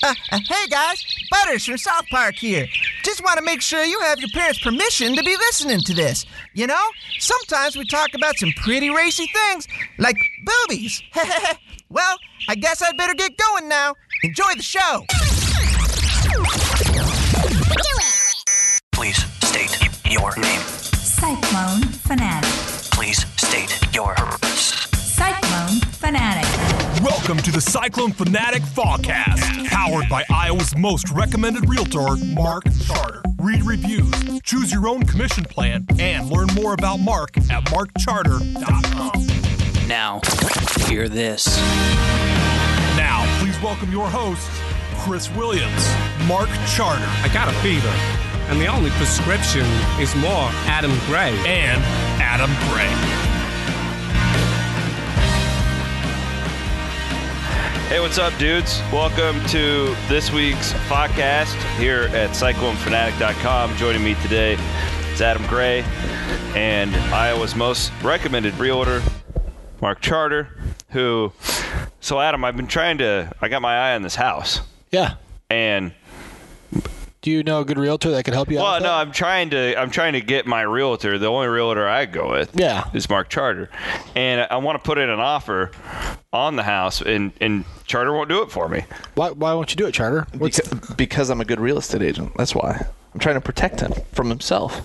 Hey guys, Butters from South Park here. Just want to make sure you have your parents' permission to be listening to this. You know, sometimes we talk about some pretty racy things, like boobies. Well, I guess I'd better get going now. Enjoy the show. Please state your name. Cyclone Fanatic. Please state your purpose. Cyclone Fanatic. Welcome to the Cyclone Fanatic Fawcast, powered by Iowa's most recommended realtor, Mark Charter. Read reviews, choose your own commission plan, and learn more about Mark at markcharter.com. Now, hear this. Now, please welcome your hosts, Chris Williams, Mark Charter, I got a fever, and the only prescription is more Adam Gray. and Adam Gray. Hey, what's up, dudes? Welcome to this week's podcast here at CycloneFanatic.com. Joining me today is Adam Gray and Iowa's most recommended realtor, Mark Charter, So Adam, I got my eye on this house. Yeah. And Do you know a good realtor that could help you out? well, with no, that? I'm trying to get my realtor. The only realtor I go with, is Mark Charter, and I want to put in an offer on the house, and Charter won't do it for me. Why won't you do it, Charter? Because I'm a good real estate agent. That's why. I'm trying to protect him from himself.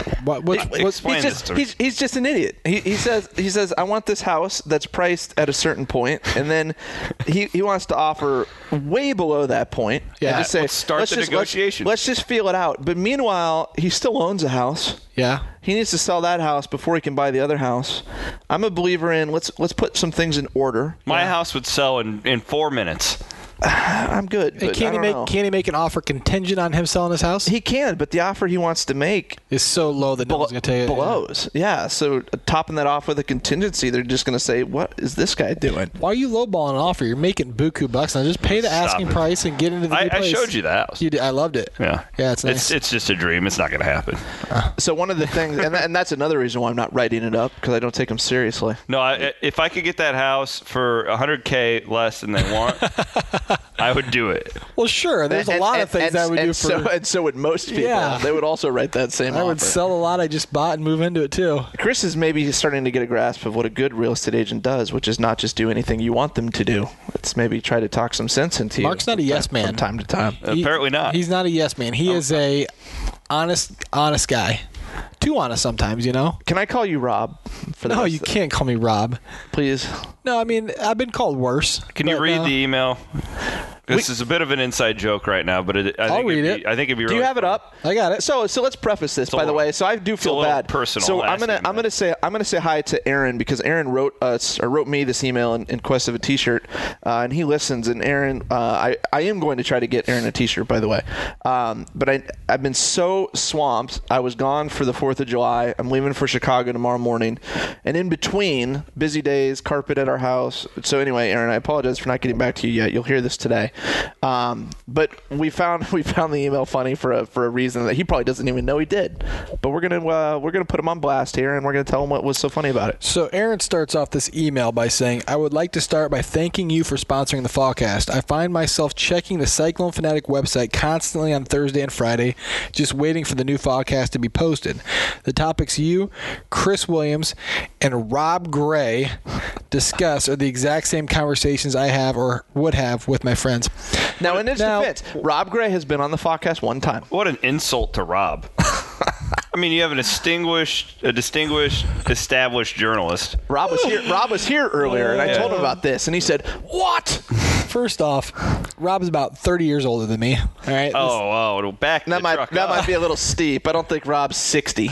Explain this to me. He's just an idiot. He says I want this house that's priced at a certain point, and then he wants to offer way below that point. Yeah. And just say, Let's start the negotiation. Let's just feel it out. But meanwhile, he still owns a house. Yeah. He needs to sell that house before he can buy the other house. I'm a believer in let's put some things in order. My house would sell in 4 minutes. I'm good. But Can he make an offer contingent on him selling his house? He can, but the offer he wants to make Is so low that no one's going to take it. blows. Yeah, so topping that off with a contingency, they're just going to say, what is this guy doing? Why are you lowballing an offer? You're making buku bucks now. Just pay the asking it. price and get into the new I place. showed you the house. You did. I loved it. Yeah. Yeah, it's nice. It's just a dream. It's not going to happen. So one of the things, and that's another reason why I'm not writing it up, because I don't take them seriously. No, if I could get that house for $100K less than they want, I would do it. Well, sure. There's a lot of things I would do for. And so would most people. Yeah. They would also write that same I offer. would sell a lot I just bought and move into it too. Chris is maybe starting to get a grasp of what a good real estate agent does, which is not just do anything you want them to do. It's maybe try to talk some sense into you. Mark's not a yes man. From time to time. Apparently not. He's not a yes man. He is a honest guy. Too honest sometimes, you know. Can I call you Rob? For the No, rest you of- can't call me Rob. Please. No, I mean I've been called worse. Can you but, read the email? This is a bit of an inside joke right now, but I'll read it. I think it'd be. Do really you have it fun. up? I got it. So let's preface this, by the way. So I do feel a little bad. personal So I'm asking gonna say hi to Aaron, because Aaron wrote me this email in quest of a T-shirt, and he listens. And Aaron, I am going to try to get Aaron a T-shirt, by the way. But I've been so swamped. I was gone for the 4th of July. I'm leaving for Chicago tomorrow morning, and in between, busy days, carpet at our house. So anyway, Aaron, I apologize for not getting back to you yet. You'll hear this today. But we found the email funny for a reason that he probably doesn't even know he did. But we're gonna put him on blast here, and we're gonna tell him what was so funny about it. So Aaron starts off this email by saying, I would like to start by thanking you for sponsoring the Fallcast. I find myself checking the Cyclone Fanatic website constantly on Thursday and Friday, just waiting for the new Fallcast to be posted. The topics you, Chris Williams, and Rob Gray discuss are the exact same conversations I have or would have with my friends. Now, in his defense, Rob Gray has been on the podcast one time. What an insult to Rob. I mean, you have a distinguished, established journalist. Rob was here earlier, and I told him about this, and he said, "What?" First off, Rob is about 30 years older than me. All right. Oh, back the That truck might up. be a little steep. I don't think Rob's 60.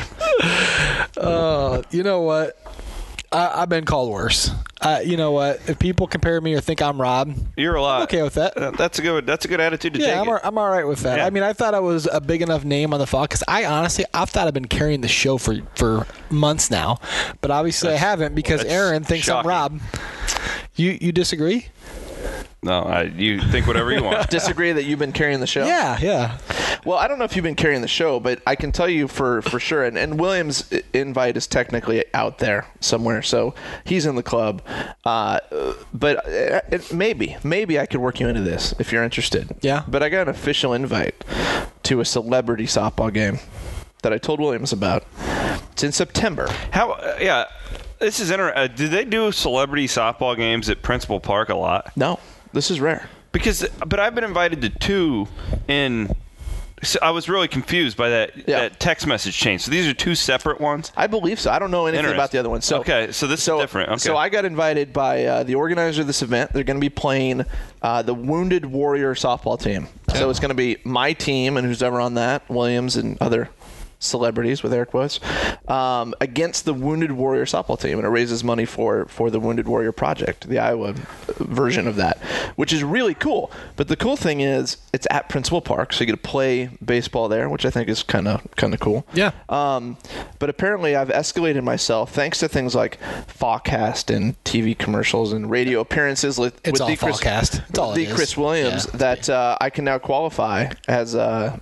You know what? I've been called worse. You know what? If people compare me or think I'm Rob, You're a lot. I'm okay with that. That's a good attitude to take. I'm all right with that. Yeah. I mean, I thought I was a big enough name on the fall because I thought I've been carrying the show for months now, but obviously I haven't because that's Aaron thinks shocking. I'm Rob. You disagree? No, you think whatever you want. Disagree that you've been carrying the show? Yeah. Well, I don't know if you've been carrying the show, but I can tell you for sure. And William's invite is technically out there somewhere, so he's in the club. But maybe I could work you into this if you're interested. Yeah. But I got an official invite to a celebrity softball game that I told Williams about. It's in September. Yeah. This is interesting. Do they do celebrity softball games at Principal Park a lot? No, this is rare. But I've been invited to 2 so I was really confused by that text message change. So these are 2 separate ones? I believe so. I don't know anything about the other one. So this is different. Okay. So I got invited by the organizer of this event. They're going to be playing the Wounded Warrior softball team. So it's going to be my team and who's ever on that, Williams and other celebrities with air quotes, against the Wounded Warrior softball team, and it raises money for the Wounded Warrior Project, the Iowa version of that, which is really cool. But the cool thing is it's at Principal Park, so you get to play baseball there, which I think is kind of cool. Yeah. But apparently I've escalated myself thanks to things like Fawcast and TV commercials and radio appearances with Chris Williams, that I can now qualify as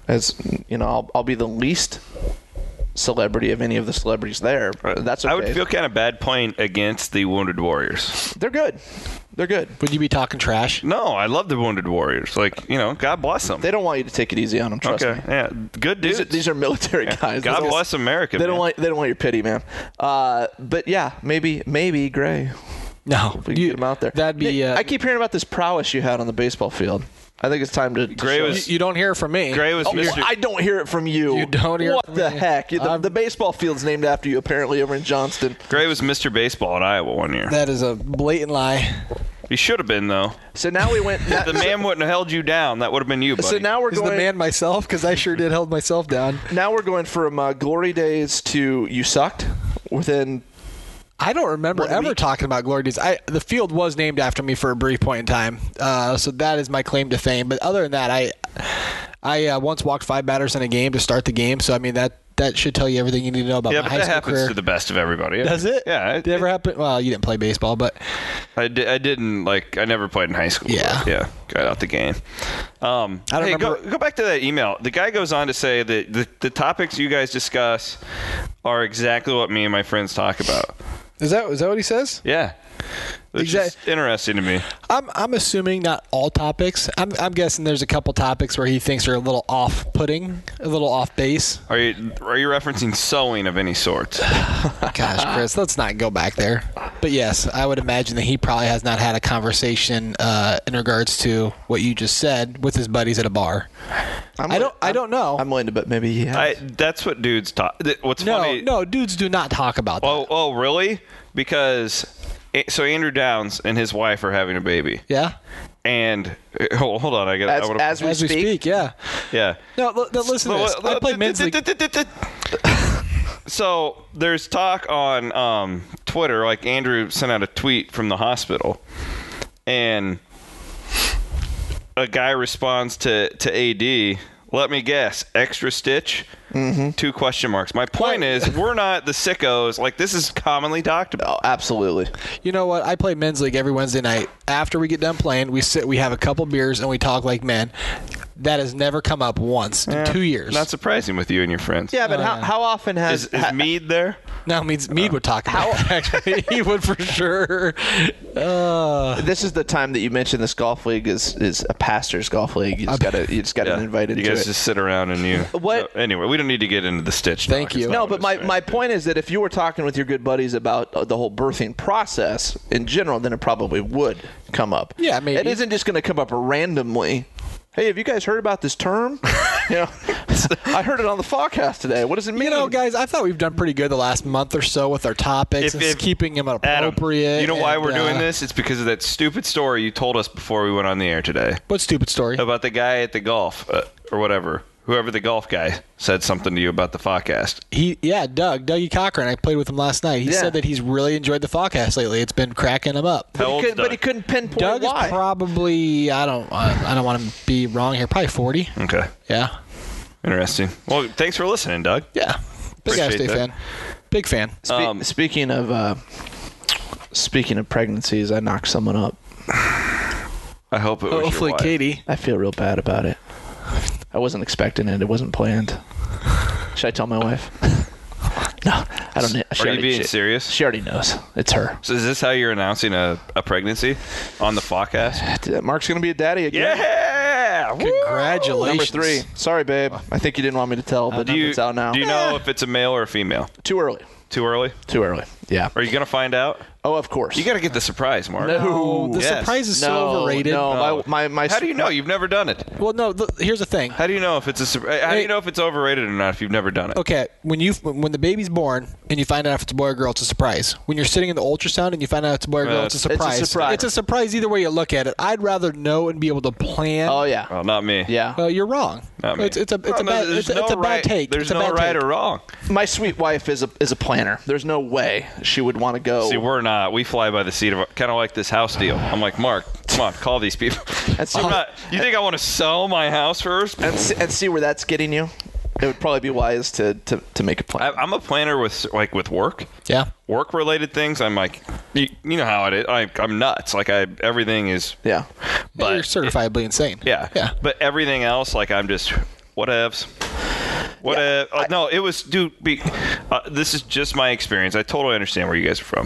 I'll be the least celebrity of any of the celebrities there. That's okay. I would feel kind of bad playing against the Wounded Warriors. They're good. Would you be talking trash? No, I love the Wounded Warriors. God bless them. They don't want you to take it easy on them. Trust me. Yeah, good dudes. These are military guys. God bless America. They don't want your pity, man. But yeah, maybe Gray. No, we get him out there. That'd be. I keep hearing about this prowess you had on the baseball field. I think it's time to. Gray was. You don't hear it from me. Gray was. I don't hear it from you. You don't hear what it from the me. heck? The baseball field's named after you, apparently, over in Johnston. Gray was Mr. Baseball at Iowa one year. That is a blatant lie. He should have been, though. So now we went. If the man wouldn't have held you down, that would have been you, buddy. So now we're going. The man myself, because I sure did held myself down. Now we're going from glory days to you sucked within. I don't remember ever talking about glory days. The field was named after me for a brief point in time, so that is my claim to fame. But other than that, I once walked 5 batters in a game to start the game. So I mean that should tell you everything you need to know about my high school career. Yeah, but that happens to the best of everybody. Does it? Yeah. Did it ever happen? Well, you didn't play baseball, but I didn't I never played in high school. Yeah. Yeah. Got out the game. I don't remember. Go back to that email. The guy goes on to say that the topics you guys discuss are exactly what me and my friends talk about. Is that what he says? Yeah. Which is interesting to me. I'm assuming not all topics. I'm guessing there's a couple topics where he thinks are a little off-putting, a little off base. Are you referencing sewing of any sort? Gosh, Chris, let's not go back there. But yes, I would imagine that he probably has not had a conversation in regards to what you just said with his buddies at a bar. I don't know. I'm willing to bet maybe he has. That's what dudes talk. What's funny? No, dudes do not talk about that. Oh, really? Because so Andrew Downs and his wife are having a baby. Yeah. And hold on, as we speak. Yeah. Yeah. No, listen to this. I play men's league. So there's talk on Twitter, like Andrew sent out a tweet from the hospital, and a guy responds to AD, let me guess, extra stitch? 2 question marks. My point is, we're not the sickos. Like, this is commonly talked about. Oh, absolutely. You know what? I play men's league every Wednesday night. After we get done playing, we have a couple beers, and we talk like men. That has never come up once in 2 years. Not surprising with you and your friends. Yeah, but how often has... Is Mead there? No, Mead would talk about it, actually. He would for sure. This is the time that you mentioned this golf league is a pastor's golf league. You just got to invite into it. You guys just sit around and you... What? Anyway, we don't need to get into the stitch. Thank you. No, but my point is that if you were talking with your good buddies about the whole birthing process in general, then it probably would come up. Yeah, maybe. It isn't just going to come up randomly. Hey, have you guys heard about this term? I heard it on the Fawcast today. What does it mean? You know, guys, I thought we've done pretty good the last month or so with our topics, and keeping them appropriate. Adam, you know why we're doing this? It's because of that stupid story you told us before we went on the air today. What stupid story? About the guy at the golf or whatever. Whoever the golf guy said something to you about the Fawcast. Dougie Cochran. I played with him last night. He said that he's really enjoyed the Fawcast lately. It's been cracking him up. But he couldn't pinpoint Doug why. Is probably, I don't want to be wrong here, probably 40. Okay. Yeah. Interesting. Well, thanks for listening, Doug. Yeah. Big Iowa State fan. Big fan. Speaking of pregnancies, I knocked someone up. I hope it was Hopefully, your wife. Katie. I feel real bad about it. I wasn't expecting it. It wasn't planned. Should I tell my wife? No, I don't. Are you being serious? She already knows. It's her. So is this how you're announcing a pregnancy on the podcast? Mark's going to be a daddy again. Yeah! Congratulations. Number 3. Sorry, babe. I think you didn't want me to tell, but it's out now. Do you know if it's a male or a female? Too early. Too early? Too early. Yeah. Are you going to find out? Oh, of course. You got to get the surprise, Mark. No, the Yes. surprise is so No, overrated. no. My How do you know? You've never done it. Well, no. Here's the thing. How do you know if it's how do you know if it's overrated or not if you've never done it? Okay, when the baby's born and you find out if it's a boy or girl, it's a surprise. When you're sitting in the ultrasound and you find out it's a boy or girl, it's a surprise. It's a surprise either way you look at it. I'd rather know and be able to plan. Oh yeah. Well, not me. Yeah. Well, you're wrong. Not me. It's a bad take. There's It's a no bad right take. or wrong. My sweet wife is a planner. There's no way she would want to go. See, we're not. We fly by the seat of kind of like this house deal. I'm like, Mark, come on, call these people. You think I want to sell my house first? and see where that's getting you. It would probably be wise to make a plan. I'm a planner with work. Yeah. Work related things. I'm like, you know how it is. I'm nuts. Like everything is. Yeah. But you're certifiably insane. Yeah. Yeah. But everything else, like I'm just whatevs. No, it was, dude. This is just my experience. I totally understand where you guys are from.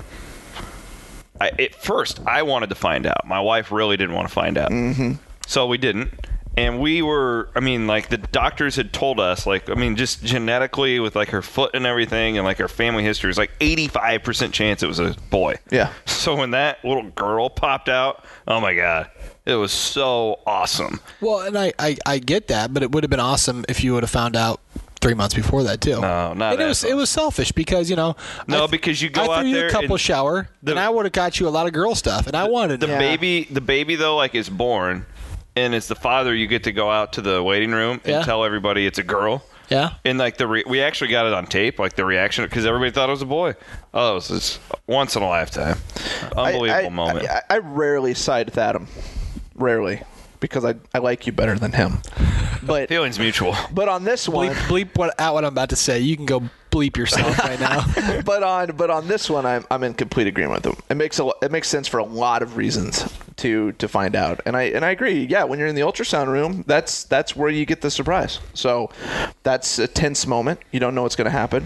At first, I wanted to find out. My wife really didn't want to find out. Mm-hmm. So we didn't. And we were, the doctors had told us, just genetically with, her foot and everything and, her family history, is 85% chance it was a boy. Yeah. So when that little girl popped out, oh, my God. It was so awesome. Well, and I get that, but it would have been awesome if you would have found out 3 months before that too. No, not and it was selfish because because you go I out threw you there a couple and shower and I would have got you a lot of girl stuff and I wanted the baby though is born and it's the father. You get to go out to the waiting room and tell everybody it's a girl. Yeah. And we actually got it on tape, the reaction, because everybody thought it was a boy. Oh, it was just once in a lifetime, unbelievable moment. I rarely side with Adam, rarely, because I like you better than him. But feelings mutual. But on this one, bleep what I'm about to say. You can go bleep yourself right now. but on this one, I'm in complete agreement with him. It makes sense for a lot of reasons to find out, and I agree. Yeah, when you're in the ultrasound room, that's where you get the surprise. So that's a tense moment. You don't know what's going to happen.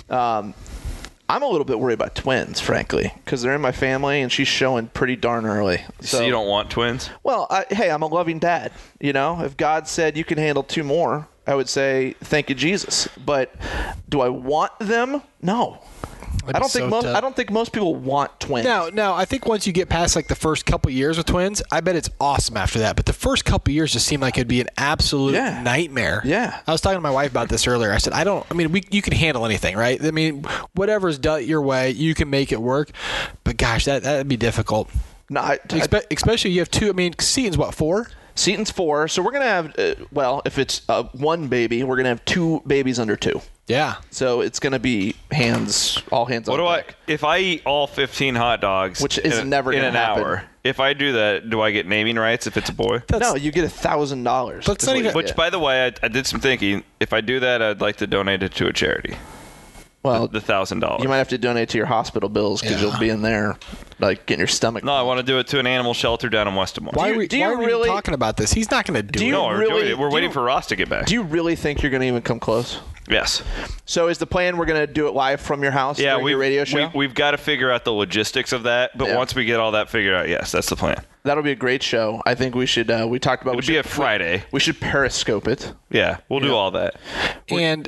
I'm a little bit worried about twins, frankly, because they're in my family, and she's showing pretty darn early. So you don't want twins? Well, hey, I'm a loving dad. If God said you can handle 2 more, I would say thank you, Jesus. But do I want them? No. I don't think most people want twins. No. I think once you get past the first couple years with twins, I bet it's awesome after that. But the first couple years just seem like it'd be an absolute nightmare. Yeah. I was talking to my wife about this earlier. I said, you can handle anything, right? Whatever's done your way, you can make it work. But gosh, that'd be difficult. No, especially you have 2. Seaton's what, 4? Seaton's 4. So we're gonna have if it's 1 baby, we're gonna have 2 babies under 2. Yeah. So it's going to be all hands on deck. If I eat all 15 hot dogs, which is never going to happen. Hour, if I do that, do I get naming rights if it's a boy? No, you get $1,000. That's not even. Which, by the way, I did some thinking. If I do that, I'd like to donate it to a charity. Well, the $1,000. You might have to donate to your hospital bills because you'll be in there getting your stomach. No, I want to do it to an animal shelter down in West Des Moines. Why are we really talking about this? He's not going to do it. No, we're doing it. We're waiting for Ross to get back. Do you really think you're going to even come close? Yes. So is the plan we're going to do it live from your house during your radio show? We've got to figure out the logistics of that, but once we get all that figured out, yes, that's the plan. That'll be a great show. I think we should. We talked about. It would be a Friday. We should Periscope it. Yeah, we'll do all that. And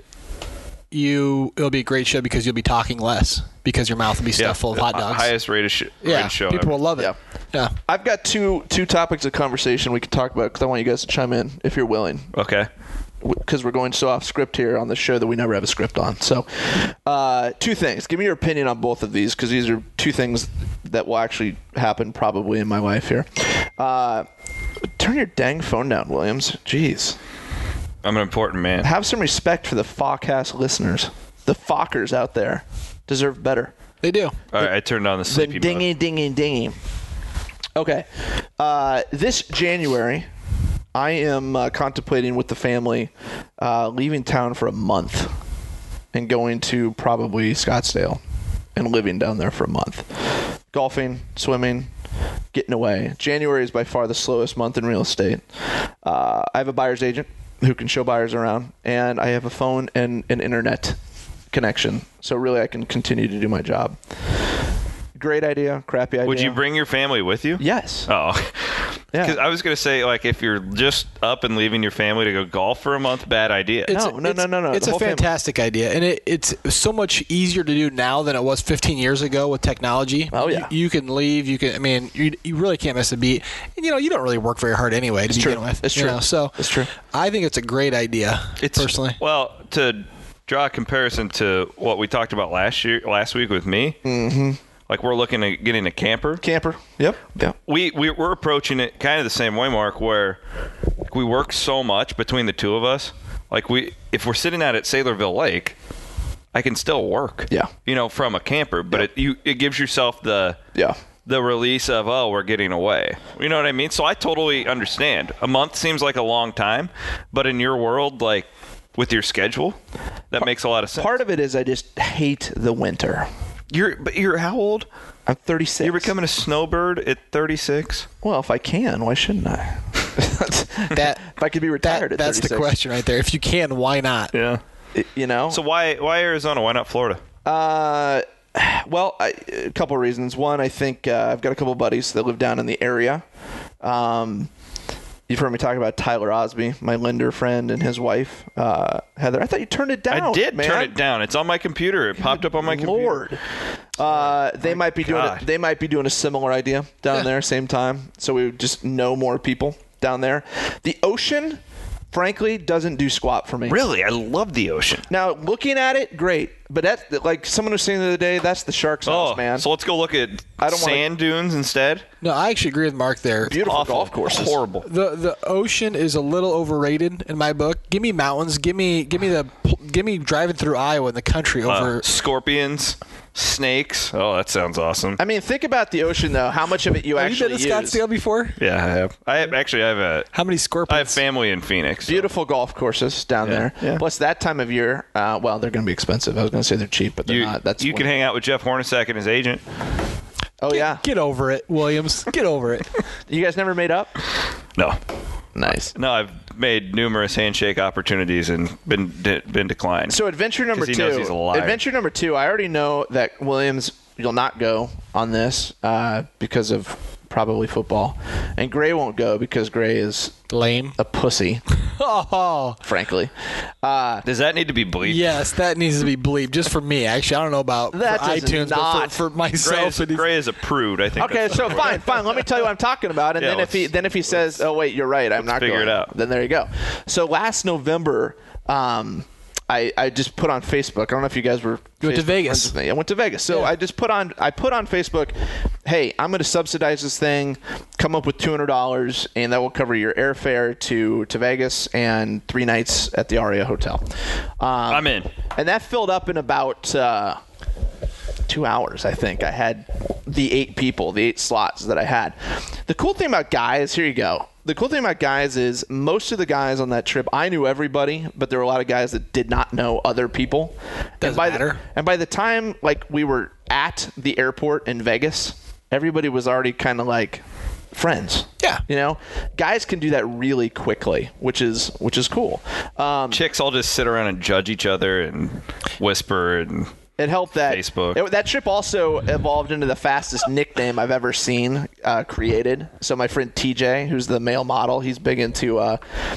it'll be a great show because you'll be talking less because your mouth will be stuffed full of hot dogs. Highest rated show. People ever. will love it. Yeah. I've got two topics of conversation we can talk about because I want you guys to chime in if you're willing. Okay. Because we're going so off script here on the show that we never have a script on. So, 2 things. Give me your opinion on both of these because these are 2 things that will actually happen probably in my life here. Turn your dang phone down, Williams. Jeez. I'm an important man. Have some respect for the Fawcast listeners. The Fockers out there deserve better. They do. All right, I turned on the sleepy mode. Dingy. Okay. This January, I am contemplating with the family leaving town for a month and going to probably Scottsdale and living down there for a month. Golfing, swimming, getting away. January is by far the slowest month in real estate. I have a buyer's agent who can show buyers around, and I have a phone and an internet connection. So really I can continue to do my job. Great idea, crappy idea. Would you bring your family with you? Yes. Oh. Yeah. Because I was going to say, like, if you're just up and leaving your family to go golf for a month, bad idea. No. It's The a whole family. fantastic idea, and it's so much easier to do now than it was 15 years ago with technology. Oh, yeah. You can leave. You can. I mean, you really can't miss a beat. And, you don't really work very hard anyway to begin with. It's true. So it's true. I think it's a great idea. Personally. Well, to draw a comparison to what we talked about last week with me. Mm-hmm. Like, we're looking at getting a camper. Yep. We're approaching it kind of the same way, Mark, where we work so much between the two of us. Like, if we're sitting out at Saylorville Lake, I can still work. Yeah. From a camper, but it gives yourself the release of, we're getting away. You know what I mean? So I totally understand. A month seems like a long time, but in your world, like, with your schedule, that makes a lot of sense. Part of it is I just hate the winter. You're how old? I'm 36. You're becoming a snowbird at 36? Well, if I can, why shouldn't I? If I could be retired at 36. That's the question right there. If you can, why not? Yeah. So why Arizona? Why not Florida? Well, a couple of reasons. One, I think I've got a couple of buddies that live down in the area. You've heard me talk about Tyler Osby, my lender friend, and his wife, Heather. I thought you turned it down. I did man. turn it down. It's on my computer. It popped up on my computer. Lord. They might be doing a similar idea down there, same time. So we would just know more people down there. The ocean, frankly, doesn't do squat for me. Really? I love the ocean. Now, looking at it, great. But that's like someone was saying the other day, that's the shark's house, man. So let's go look at sand dunes instead. No, I actually agree with Mark there. Beautiful golf courses. Horrible. The ocean is a little overrated in my book. Give me mountains. Give me driving through Iowa in the country over scorpions, snakes. Oh, that sounds awesome. I mean, think about the ocean though. How much of it you actually use? Have you been to Scottsdale before? Yeah, I have. I have How many scorpions? I have family in Phoenix. Beautiful golf courses down there. Yeah. Plus, that time of year, well, they're going to be expensive. I was going to say they're cheap, but they're not. You can hang out with Jeff Hornacek and his agent. Oh, yeah. Get over it, Williams. Get over it. You guys never made up? No. Nice. No, I've made numerous handshake opportunities and been declined. So adventure number 2. He knows he's a liar. Adventure number 2. I already know that Williams will not go on this because of probably football, and Gray won't go because Gray is lame, a pussy. Frankly, does that need to be bleeped? Yes, that needs to be bleeped. Just for me, actually, I don't know about that for iTunes, but for myself. Gray is a prude. I think. Okay, so fine. Let me tell you what I'm talking about, and then if he says, "Oh wait, you're right, I'm not going," figure it out. Then there you go. So last November, I just put on Facebook. I don't know if you guys were. You went to Vegas. With me. I went to Vegas. So I put on Facebook, hey, I'm going to subsidize this thing. Come up with $200, and that will cover your airfare to Vegas and 3 nights at the Aria Hotel. I'm in. And that filled up in about 2 hours, I think. I had the 8 slots that I had. The cool thing about guys, here you go. The cool thing about guys is most of the guys on that trip, I knew everybody, but there were a lot of guys that did not know other people. Doesn't matter. And by the time we were at the airport in Vegas, everybody was already kind of like friends. Yeah. Guys can do that really quickly, which is cool. Chicks all just sit around and judge each other and whisper and. It helped that Facebook. That trip also evolved into the fastest nickname I've ever seen created. So my friend TJ, who's the male model, he's big into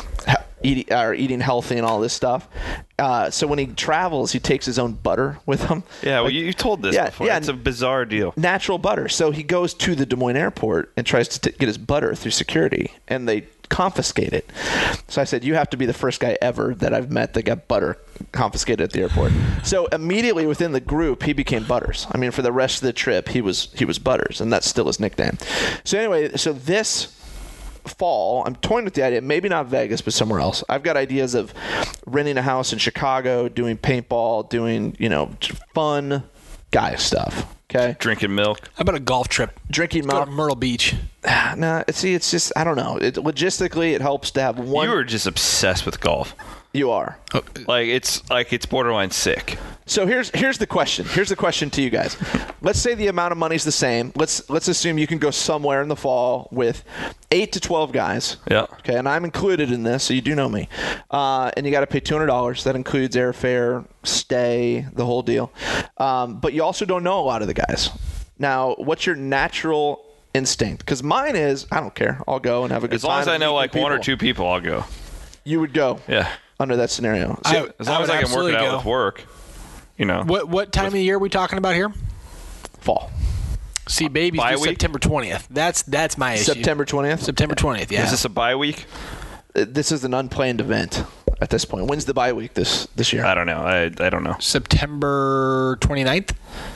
eating healthy and all this stuff. So when he travels, he takes his own butter with him. Yeah, well, you told this before. Yeah, it's a bizarre deal. Natural butter. So he goes to the Des Moines airport and tries to get his butter through security, and they confiscate it. So I said, you have to be the first guy ever that I've met that got butter confiscated at the airport. So immediately within the group, he became Butters. I mean, for the rest of the trip, he was Butters, and that's still his nickname. So anyway, this fall, I'm toying with the idea, maybe not Vegas, but somewhere else. I've got ideas of renting a house in Chicago, doing paintball, doing, fun guy stuff. Okay. Drinking milk. How about a golf trip? Drinking Go milk. to Myrtle Beach. No, see, it's just, I don't know. Logistically, it helps to have one. You were just obsessed with golf. You are. Like it's borderline sick. So here's the question. Here's the question to you guys. Let's say the amount of money's the same. Let's assume you can go somewhere in the fall with 8 to 12 guys. Yeah. Okay, and I'm included in this, so you do know me. And you got to pay $200. That includes airfare, stay, the whole deal. But you also don't know a lot of the guys. Now, what's your natural instinct? Because mine is, I don't care. I'll go and have a good time. As long as I know meeting like one or people. two people, I'll go. You would go. Yeah. Under that scenario. So, as long as I can work it out go. with work. You know. What time of the year are we talking about here? Fall. See, baby's Bye due week? September 20th. That's my issue. September 20th? September 20th, yeah. Is this a bye week? This is an unplanned event at this point. When's the bye week this year? I don't know. I don't know. September 29th?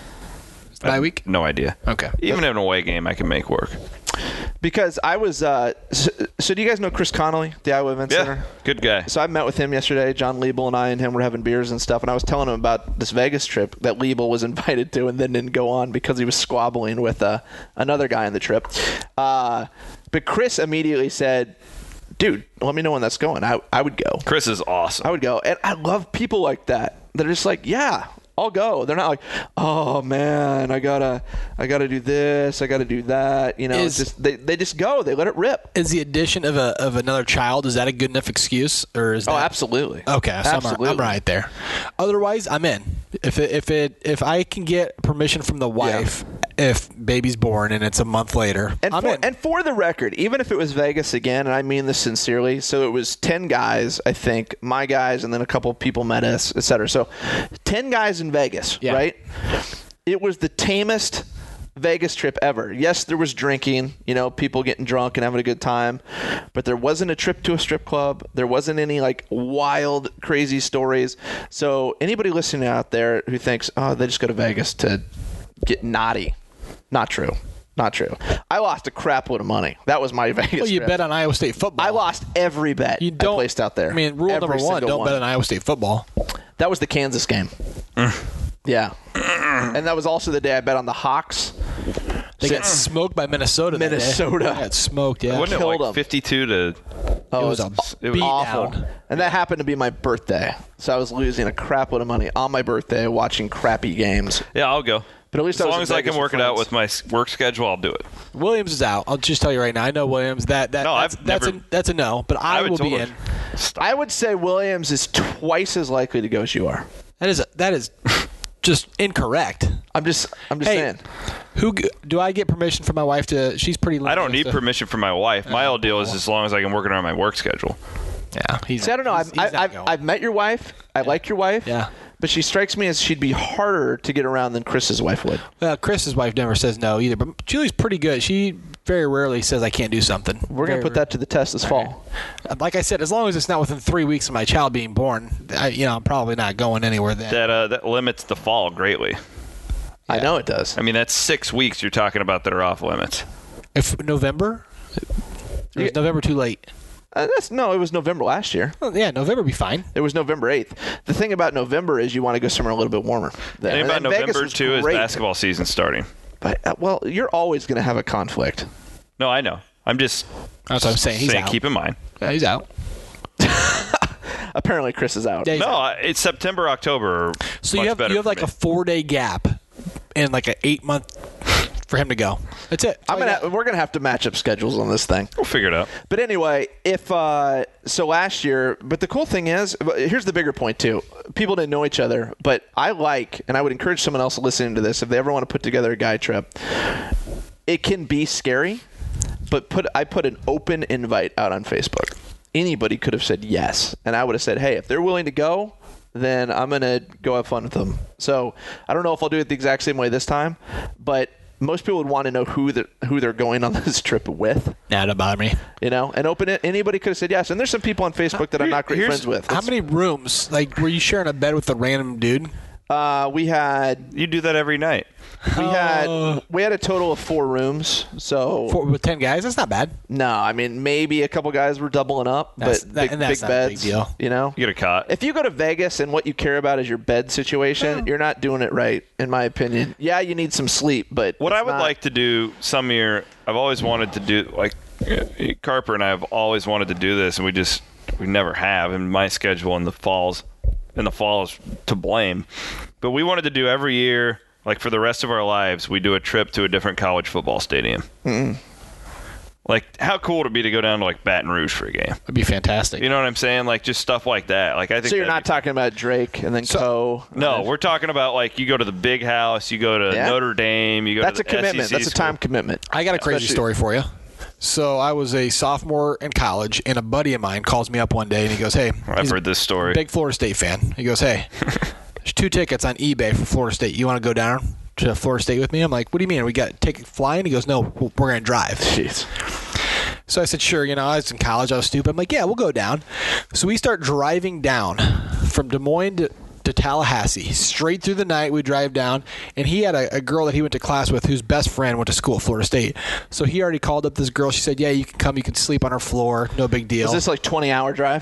Bye week? No idea. Okay. Even in an away game, I can make work. Because I was so do you guys know Chris Connolly, the Iowa Event Center? Yeah. Good guy. So I met with him yesterday. John Liebel and I and him were having beers and stuff, and I was telling him about this Vegas trip that Liebel was invited to and then didn't go on because he was squabbling with another guy on the trip. But Chris immediately said, dude, let me know when that's going. I would go. Chris is awesome. I would go. And I love people like that. They're just like, yeah, I'll go. They're not like, oh man, I gotta do this, I gotta do that. You know, it's just they just go. They let it rip. Is the addition of another child, is that a good enough excuse, or is that? Oh, absolutely. Okay, so absolutely. I'm right there. Otherwise, I'm in. If I can get permission from the wife, if baby's born and it's a month later, I'm in. And for the record, even if it was Vegas again, and I mean this sincerely, so it was 10 guys, I think, my guys, and then a couple people met us, et cetera. So 10 guys in Vegas, right? It was the tamest Vegas trip ever. Yes, there was drinking, you know, people getting drunk and having a good time, but there wasn't a trip to a strip club. There wasn't any like wild, crazy stories. So anybody listening out there who thinks, oh, they just go to Vegas to get naughty, not true. Not true. I lost a crap load of money. That was my Vegas Well, you trip. bet on Iowa State football. I lost every bet I placed out there. I mean, rule Every number one, single don't bet on Iowa State football. That was the Kansas game. Yeah. And that was also the day I bet on the Hawks. They got smoked by Minnesota. that day. Minnesota. They got smoked, yeah. Wasn't it killed like them. 52 to? Oh, It was a it was beat awful. down. And that happened to be my birthday. So I was losing a crap load of money on my birthday watching crappy games. Yeah, I'll go. But at least as I was long in as I Vegas can work with it out friends. with my work schedule, I'll do it. Williams is out. I'll just tell you right now. I know Williams. That's a no, but I will be in. I would say Williams is twice as likely to go as you are. That is just incorrect. I'm just Hey, saying. Do I get permission from my wife to? She's pretty. I don't need to, permission from my wife. My whole deal is as long as I can work it around my work schedule. Yeah, See, I don't know. I've met your wife. I like your wife. Yeah. But she strikes me as she'd be harder to get around than Chris's wife would. Well, Chris's wife never says no either, but Julie's pretty good. She very rarely says I can't do something. We're going to put that to the test this fall. Like I said, as long as it's not within 3 weeks of my child being born, I'm probably not going anywhere then. That limits the fall greatly. I know it does. I mean, that's 6 weeks you're talking about that are off limits. If November, or is November too late? It was November last year. Well, yeah, November be fine. It was November 8th. The thing about November is you want to go somewhere a little bit warmer. And about Vegas November, was too, is great. basketball season starting. But, you're always going to have a conflict. No, I know. I'm just That's what I'm saying. He's out. keep in mind. Yeah, he's out. Apparently, Chris is out. Yeah, he's out. No, it's September, October. So much you have better like for a me. 4-day gap and like an 8-month for him to go. That's it. We're gonna have to match up schedules on this thing. We'll figure it out. But anyway, so last year. But the cool thing is, here's the bigger point too. People didn't know each other, but I would encourage someone else listening to this if they ever want to put together a guy trip. It can be scary, but I put an open invite out on Facebook. Anybody could have said yes, and I would have said, hey, if they're willing to go, then I'm going to go have fun with them. So I don't know if I'll do it the exact same way this time, but most people would want to know who they're going on this trip with. Nah, don't bother me. You know, and open it. Anybody could have said yes. And there's some people on Facebook that I'm not great friends with. How many rooms? Like, were you sharing a bed with a random dude? We had You do that every night. we had a total of 4 rooms. So With 10 guys? That's not bad. no, I mean maybe a couple guys were doubling up, That's- but that- and that's big not a big beds. deal. You know, You get a cot. if you go to Vegas and what you care about is your bed situation, you're not doing it right, in my opinion. Yeah, you need some sleep, but What it's I would not- like to do some year, I've always wanted to do, like Carper and I have always wanted to do this, and we just we never have, and my schedule in the fall is to blame. But we wanted to do every year, like for the rest of our lives, we do a trip to a different college football stadium. Mm-hmm. Like, how cool would it be to go down to, like, Baton Rouge for a game? It'd be fantastic. You know what I'm saying? Like, just stuff like that. Like, I think. So you're not talking about Drake and then Co. No, we're talking about, like, you go to the Big House, you go to Notre Dame, you go That's to the a commitment. SEC That's a school. time commitment. I got a crazy story for you. So I was a sophomore in college, and a buddy of mine calls me up one day, and he goes, hey. I've heard this story. Big Florida State fan. He goes, hey, there's 2 tickets on eBay for Florida State. You want to go down to Florida State with me? I'm like, what do you mean? We got ticket flying? He goes, no, we're going to drive. Jeez. So I said, sure. You know, I was in college. I was stupid. I'm like, yeah, we'll go down. So we start driving down from Des Moines to Tallahassee. Straight through the night, we drive down. And he had a girl that he went to class with whose best friend went to school at Florida State. So he already called up this girl. She said, yeah, you can come. You can sleep on our floor. No big deal. Was this like 20-hour drive?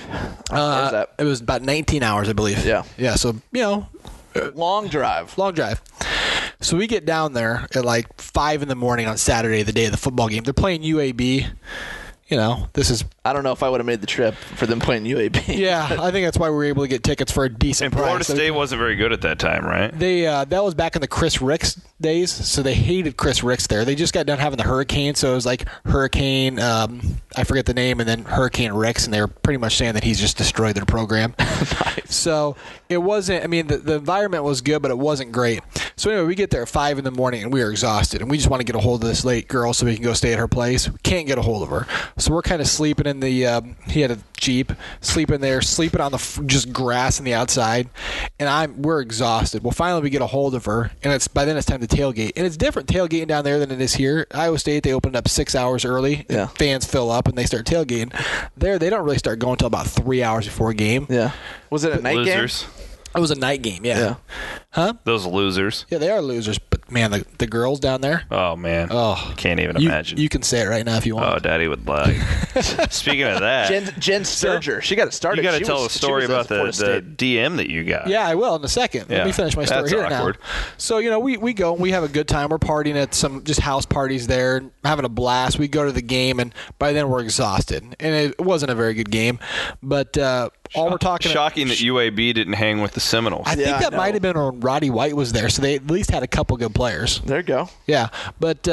It was about 19 hours, I believe. Yeah. Yeah, so, you know. Long drive. Long drive. So we get down there at like 5 in the morning on Saturday, the day of the football game. They're playing UAB. You know, this is... I don't know if I would have made the trip for them playing UAB. Yeah, I think that's why we were able to get tickets for a decent price. Florida State wasn't very good at that time, right? They that was back in the Chris Ricks days, so they hated Chris Ricks there. They just got done having the hurricane, so it was like Hurricane, I forget the name, and then Hurricane Ricks, and they were pretty much saying that he's just destroyed their program. Nice. So it wasn't, I mean, the environment was good, but it wasn't great. So anyway, we get there at 5 in the morning, and we are exhausted, and we just want to get a hold of this late girl so we can go stay at her place. We can't get a hold of her. So we're kind of sleeping in the, he had a Jeep, sleeping there, sleeping on the just grass on the outside, and we're exhausted. Well, finally we get a hold of her, and by then it's time to tailgate. And it's different tailgating down there than it is here. Iowa State, they opened up 6 hours early, and fans fill up, and they start tailgating. There, they don't really start going until about 3 hours before a game. Yeah. Was it a night Losers. game? It was a night game, yeah. Huh? Those losers. Yeah, they are losers, but man, the girls down there. Oh, man. Oh, can't even imagine. You can say it right now if you want. Oh, Daddy would like. Speaking of that, Jen Sturger, she got it started. You got to tell the story about the DM that you got. Yeah, I will in a second. Let me finish my story here awkward. now. So, you know, we go and we have a good time. We're partying at some just house parties there, having a blast. We go to the game, and by then we're exhausted. And it wasn't a very good game, but all we're talking Shocking that UAB didn't hang with the Seminoles. I think that might have been when Roddy White was there, so they at least had a couple good players. There you go. Yeah, but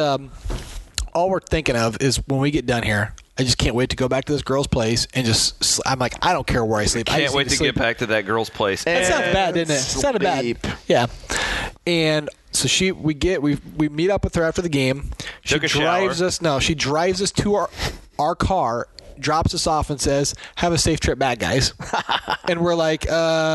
all we're thinking of is when we get done here, I just can't wait to go back to this girl's place and just, I'm like, I don't care where I sleep. Can't wait to get back to that girl's place. That sounds bad, didn't it? Sounded bad. Yeah. And so we meet up with her after the game. She drives us to our car, drops us off and says, have a safe trip back, guys. And we're like,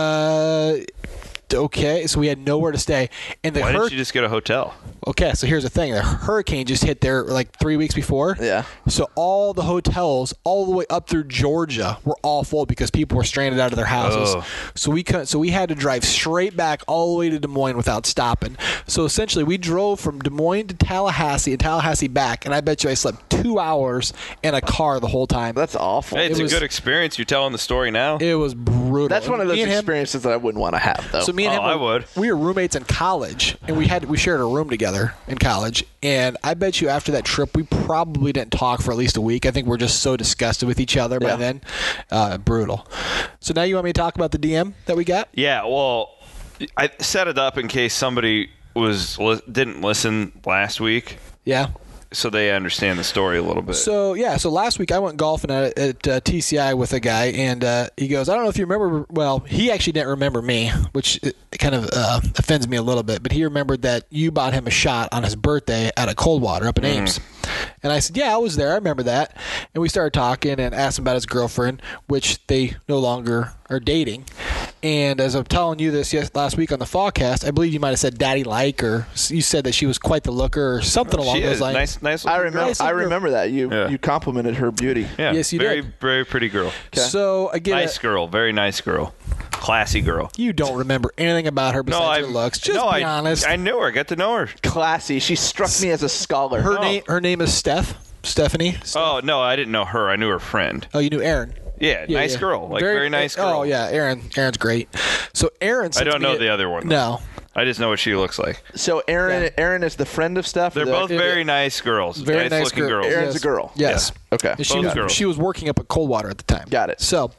okay. So we had nowhere to stay. And why didn't you just get a hotel? Okay, so here's the thing. The hurricane just hit there like 3 weeks before. Yeah. So all the hotels all the way up through Georgia were all full because people were stranded out of their houses. Oh. So we had to drive straight back all the way to Des Moines without stopping. So essentially we drove from Des Moines to Tallahassee and Tallahassee back, and I bet you I slept 2 hours in a car the whole time. That's awful. Hey, it's a good experience. You're telling the story now. It was brutal. That's one of those experiences that I wouldn't want to have, though. So me and him, I would. We were roommates in college, and we shared a room together in college. And I bet you after that trip, we probably didn't talk for at least a week. I think we're just so disgusted with each other by then. Brutal. So now you want me to talk about the DM that we got? Yeah, well, I set it up in case somebody didn't listen last week. Yeah. So they understand the story a little bit. So last week I went golfing at TCI with a guy, and he goes, I don't know if you remember. Well, he actually didn't remember me, which kind of offends me a little bit. But he remembered that you bought him a shot on his birthday at a Coldwater up in Ames. And I said, yeah, I was there. I remember that. And we started talking and asked him about his girlfriend, which they no longer are dating. And as I'm telling you this last week on the Fallcast, I believe you might have said daddy like, or you said that she was quite the looker or something along those lines. Nice. I remember that. You complimented her beauty. Yeah, yes, you did. Very, very pretty girl. Okay. So again, nice girl, very nice girl, classy girl. You don't remember anything about her besides her looks. Just be honest. I knew her. Got to know her. Classy. She struck me as a scholar. Her name is Stephanie. Oh no, I didn't know her. I knew her friend. Oh, you knew Erin. Yeah, nice girl. Like very nice girl. Oh yeah, Erin's great. So Erin. I don't know the other one. No. I just know what she looks like. So Erin is the friend of Steph? They're both very nice girls. Very nice looking girls. Erin's a girl. Yes. Yeah. Okay. She was working up at Coldwater at the time. Got it. So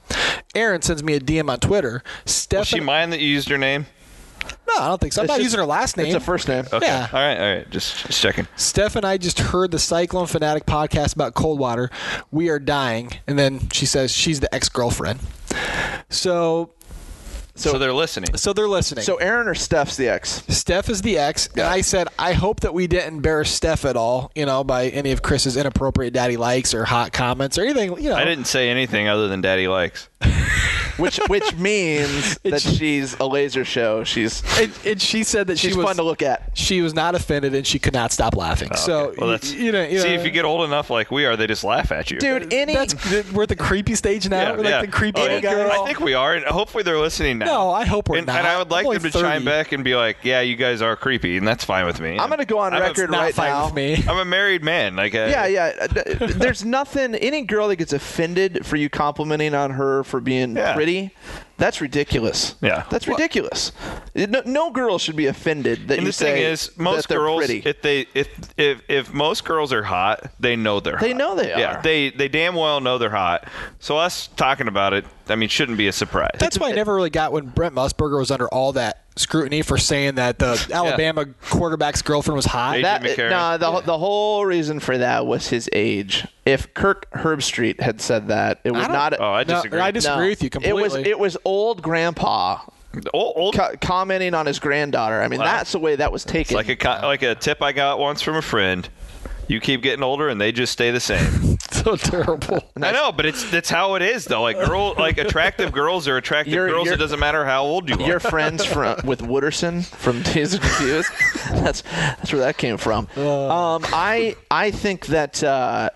Aaron sends me a DM on Twitter. Does she mind that you used her name? No, I don't think so. I'm not using her last name. It's a first name. Okay. Yeah. All right. Just checking. Steph and I just heard the Cyclone Fanatic podcast about Coldwater. We are dying. And then she says she's the ex-girlfriend. So they're listening. So they're listening. So Aaron or Steph's the ex? Steph is the ex, and I said, I hope that we didn't embarrass Steph at all, by any of Chris's inappropriate daddy likes or hot comments or anything. I didn't say anything other than daddy likes. Which means that she's a laser show. And she said that she's fun to look at. She was not offended, and she could not stop laughing. Oh, so, okay. Well, that's, see, if you get old enough like we are, they just laugh at you. Dude, we're at the creepy stage now. We're like the creepy guy. I think we are, and hopefully they're listening now. No, I hope we're not. And I would like them to 30. chime back and be like, yeah, you guys are creepy, and that's fine with me. I'm going to go on record right now. With me. I'm a married man. There's nothing. Any girl that gets offended for you complimenting on her for being pretty, that's ridiculous. Yeah, that's ridiculous. No girl should be offended that and you say. And the thing is, most girls, pretty. if most girls are hot, they know they're hot. They know they are. Yeah, they damn well know they're hot. So us talking about it, shouldn't be a surprise. That's why I never really got when Brent Musburger was under all that scrutiny for saying that the Alabama quarterback's girlfriend was hot. The whole reason for that was his age. If Kirk Herbstreit had said that, it would not. Oh, I disagree. I disagree with you completely. It was old grandpa commenting on his granddaughter. That's the way that was taken. It's like a tip I got once from a friend. You keep getting older, and they just stay the same. So terrible. I know, but that's how it is, though. Attractive girls are attractive girls. It doesn't matter how old you are. Your friends with Wooderson from Days of Confused. That's where that came from. I think that. The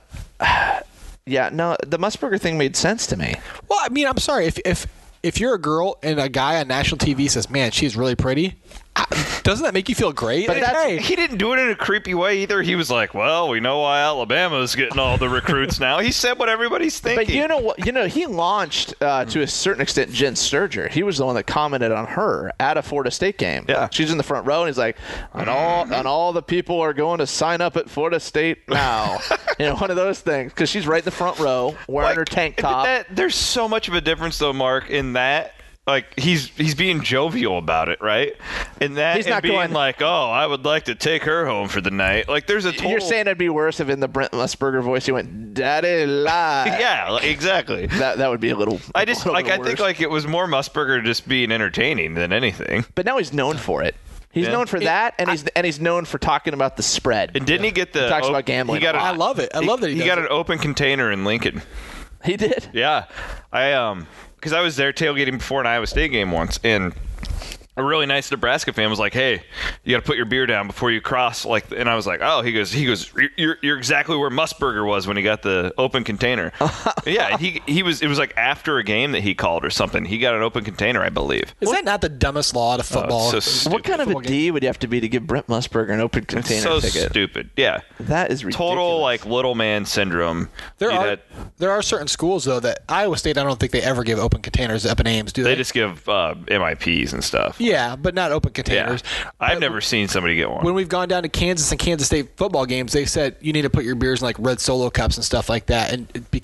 Musburger thing made sense to me. Well, I'm sorry if you're a girl and a guy on national TV says, "Man, she's really pretty," doesn't that make you feel great? But he didn't do it in a creepy way either. He was like, "Well, we know why Alabama's getting all the recruits now." He said what everybody's thinking. But you know what? He launched to a certain extent Jen Sturger. He was the one that commented on her at a Florida State game. Yeah, she's in the front row, and he's like, "And all the people are going to sign up at Florida State now." One of those things, because she's right in the front row wearing her tank top. There's so much of a difference, though, Mark, in that. He's being jovial about it, right? And that he's not being going like, "Oh, I would like to take her home for the night." There's a total. You're saying it'd be worse if in the Brent Musburger voice he went, "Daddy lie." Yeah, exactly. That would be a little. I think it was more Musburger just being entertaining than anything. But now he's known for it. He's known for that, and he's known for talking about the spread. And didn't he get the? He talks about gambling. I love it. I love that he got an open container in Lincoln. He did. Yeah, because I was there tailgating before an Iowa State game once, and a really nice Nebraska fan was like, "Hey, you got to put your beer down before you cross." And I was like, "Oh," he goes, "You're exactly where Musburger was when he got the open container." Yeah, he was. It was like after a game that he called or something. He got an open container, I believe. Is that not the dumbest law to football? So stupid. What kind of a D would you have to be to give Brent Musburger an open container ticket? So stupid. Yeah, that is ridiculous. Total little man syndrome. There are certain schools though that Iowa State. I don't think they ever give open containers up in Ames. Do they? They just give MIPs and stuff. Yeah, but not open containers. Yeah. I've never seen somebody get one. When we've gone down to Kansas and Kansas State football games, they said you need to put your beers in red Solo cups and stuff like that,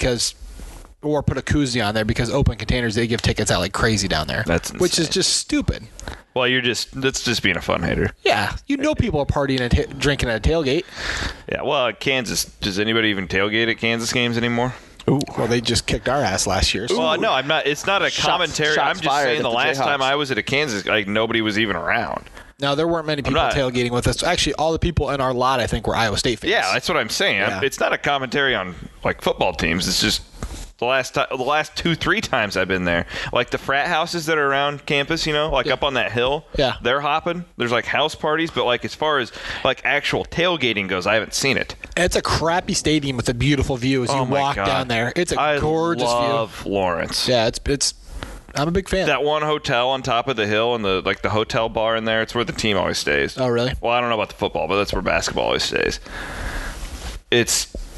or put a koozie on there because open containers they give tickets out like crazy down there. That's insane. Which is just stupid. Well, that's just being a fun hater. Yeah, people are partying and drinking at a tailgate. Yeah, well, Kansas. Does anybody even tailgate at Kansas games anymore? Ooh. Well, they just kicked our ass last year. So. Well, no, I'm not. It's not a commentary. I'm just saying the last time I was at a Kansas, nobody was even around. No, there weren't many people tailgating with us. Actually, all the people in our lot, I think, were Iowa State fans. Yeah, that's what I'm saying. Yeah. It's not a commentary on football teams. It's just the last 2-3 times I've been there. The frat houses that are around campus, up on that hill. Yeah, they're hopping. There's house parties, but as far as actual tailgating goes, I haven't seen it. It's a crappy stadium with a beautiful view as you walk down there. It's a gorgeous view. I love Lawrence. Yeah, it's. I'm a big fan. That one hotel on top of the hill and the hotel bar in there, it's where the team always stays. Oh, really? Well, I don't know about the football, but that's where basketball always stays. It's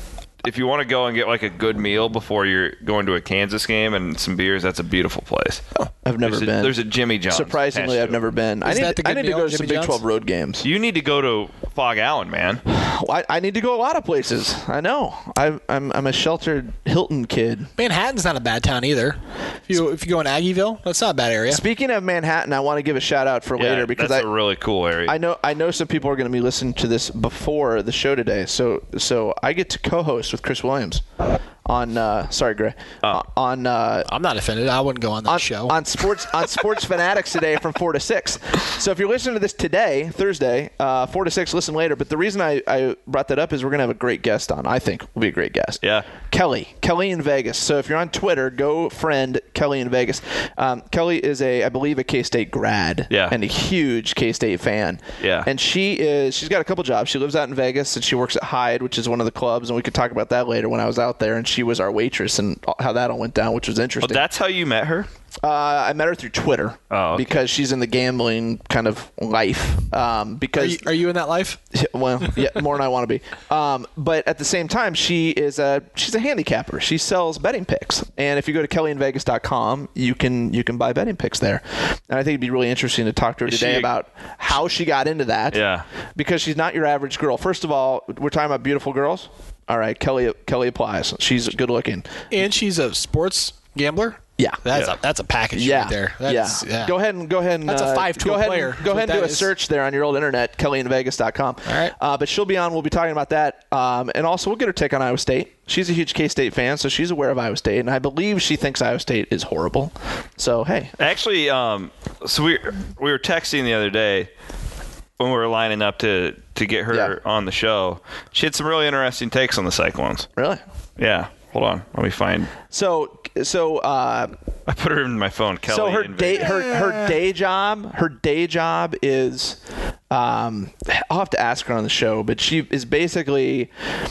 if you want to go and get like a good meal before you're going to a Kansas game and some beers, that's a beautiful place. I've never been. There's a Jimmy John's. Surprisingly, I've never been. I need to go to some Big 12 road games. You need to go to Fog Allen, man. I need to go a lot of places. I know. I'm a sheltered Hilton kid. Manhattan's not a bad town either. If you go in Aggieville, that's not a bad area. Speaking of Manhattan, I want to give a shout out for later because that's a really cool area. I know some people are going to be listening to this before the show today, so I get to co-host with Chris Williams on sorry, Gray. I'm not offended. I wouldn't go on that show. On Sports Fanatics today from 4 to 6. So if you're listening to this today, Thursday, 4 to 6, listen later. But the reason I brought that up is we're going to have a great guest on. I think will be a great guest. Yeah. Kelly in Vegas. So if you're on Twitter, go friend Kelly in Vegas. Kelly is I believe a K-State grad. Yeah. And a huge K-State fan. Yeah. And she's got a couple jobs. She lives out in Vegas and she works at Hyde, which is one of the clubs, and we could talk about that later when I was out there, and she was our waitress and how that all went down, which was interesting. Oh, that's how you met her? I met her through Twitter because she's in the gambling kind of life. Because are you in that life? Well, yeah, more than I want to be. But at the same time, she's a handicapper. She sells betting picks, and if you go to kellyinvegas.com, you can buy betting picks there. And I think it'd be really interesting to talk to her today about how she got into that. Yeah, because she's not your average girl. First of all, we're talking about beautiful girls. All right, Kelly applies. She's good looking, and she's a sports gambler. Yeah, that's a package right there. Yeah. Go ahead and that's a 5-tool player. Go ahead and do a search there on your old internet, kellyinvegas.com. All right. But she'll be on. We'll be talking about that, and also we'll get her take on Iowa State. She's a huge K-State fan, so she's aware of Iowa State, and I believe she thinks Iowa State is horrible. So hey, actually, so we were texting the other day when we were lining up to get her on the show. She had some really interesting takes on the Cyclones. Really? Yeah. Hold on. Let me find. So I put her in my phone. Kelly. So her day job is I'll have to ask her on the show, but she is basically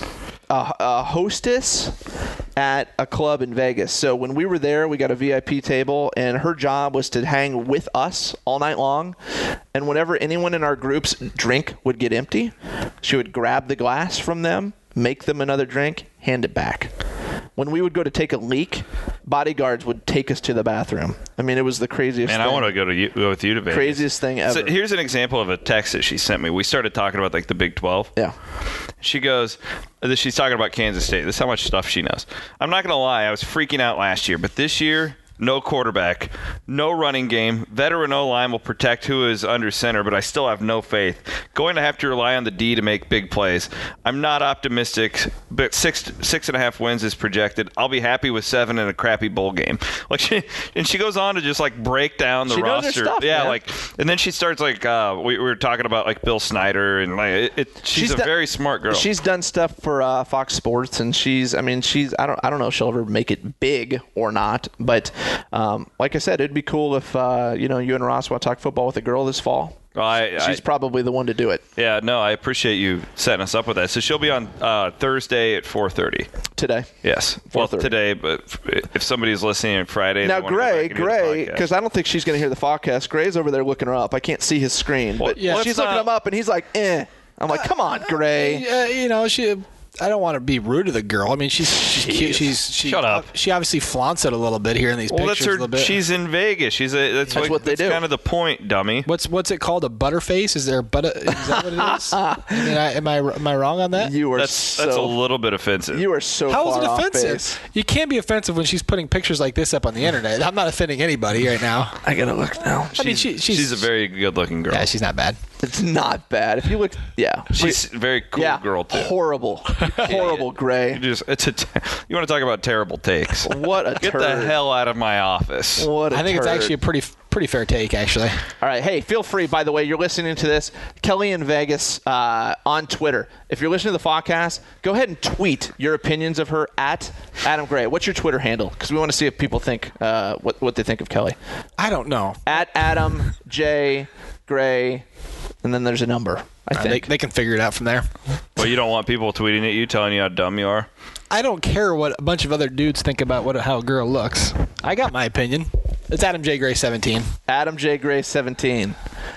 a hostess at a club in Vegas. So when we were there, we got a VIP table, and her job was to hang with us all night long. And whenever anyone in our group's drink would get empty, she would grab the glass from them, make them another drink, hand it back. When we would go to take a leak, bodyguards would take us to the bathroom. I mean, it was the craziest thing. Man, I want to go with you to Vegas. Craziest thing ever. So here's an example of a text that she sent me. We started talking about like the Big 12. Yeah. She goes, she's talking about Kansas State. This is how much stuff she knows. I'm not going to lie. I was freaking out last year, but this year, no quarterback, no running game. Veteran O-line will protect who is under center, but I still have no faith. Going to have to rely on the D to make big plays. I'm not optimistic, but 6.5 wins is projected. I'll be happy with 7 in a crappy bowl game. Like she goes on to just like break down the roster. Knows her stuff, yeah, man. and then she starts like we were talking about like Bill Snyder and like she's a very smart girl. She's done stuff for Fox Sports, and she's I don't know if she'll ever make it big or not, but. Like I said, it'd be cool if you and Ross want to talk football with a girl this fall. She's probably the one to do it. Yeah, no, I appreciate you setting us up with that. So she'll be on Thursday at 4:30. Today? Yes. Well, today, but if somebody's listening on Friday. Now, Gray, because I don't think she's going to hear the podcast. Gray's over there looking her up. I can't see his screen. But she's looking him up, and he's like, eh. I'm like, come on, Gray. I don't want to be rude to the girl. I mean, she's cute. Shut up. She obviously flaunts it a little bit here in these pictures. That's her. She's in Vegas. That's what they do. That's kind of the point, dummy. What's it called? A butterface? Is there a butter? Is that what it is? I mean, am I wrong on that? That's a little bit offensive. You are so How far is it off offensive? base. You can't be offensive when she's putting pictures like this up on the internet. I'm not offending anybody right now. I gotta look now. She's a very good-looking girl. Yeah, she's not bad. It's not bad. If you look, she's a very cool girl too. Horrible, Gray. You want to talk about terrible takes? What a Get the hell out of my office. I think it's actually a pretty fair take, actually. All right. Hey, feel free, by the way, you're listening to this, Kelly in Vegas on Twitter. If you're listening to the podcast, go ahead and tweet your opinions of her at Adam Gray. What's your Twitter handle? Because we want to see if people think what they think of Kelly. I don't know. At Adam J. Gray, and then there's a number. I think they can figure it out from there. Well, you don't want people tweeting at you, telling you how dumb you are? I don't care what a bunch of other dudes think about how a girl looks. I got my opinion. It's Adam J. Gray 17. Adam J. Gray 17.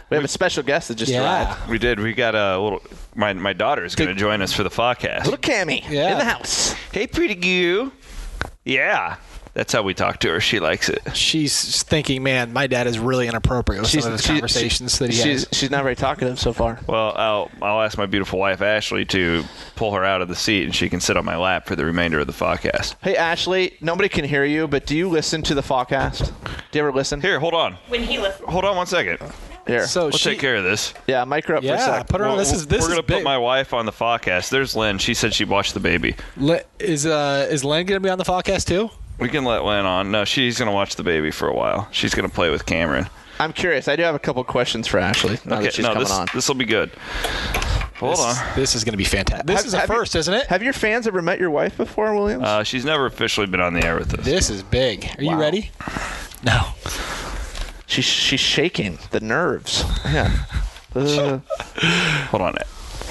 We have a special guest that just arrived. We did. We got a little. My daughter's going to join us for the podcast. Little Cammy in the house. Hey, pretty goo. Yeah. That's how we talk to her. She likes it. She's thinking, man, my dad is really inappropriate with some of his conversations that he has. She's not very talkative so far. Well, I'll ask my beautiful wife, Ashley, to pull her out of the seat, and she can sit on my lap for the remainder of the podcast. Hey, Ashley, nobody can hear you, but do you listen to the podcast? Do you ever listen? Here, hold on. When he listens. Hold on one second. Here. So We'll take care of this. Yeah, mic her up for a sec. put her on. This is We're going to big. put my wife on the podcast. There's Lynn. She said she'd watch the baby. Is Len going to be on the podcast too? We can let Lynn on. No, she's going to watch the baby for a while. She's going to play with Cameron. I'm curious. I do have a couple questions for Ashley. Now that she's coming on. This will be good. Hold on. This is going to be fantastic. This is a first, isn't it? Have your fans ever met your wife before, Williams? She's never officially been on the air with us. This is big. Are you ready? No. She's shaking. The nerves. Yeah. Hold on.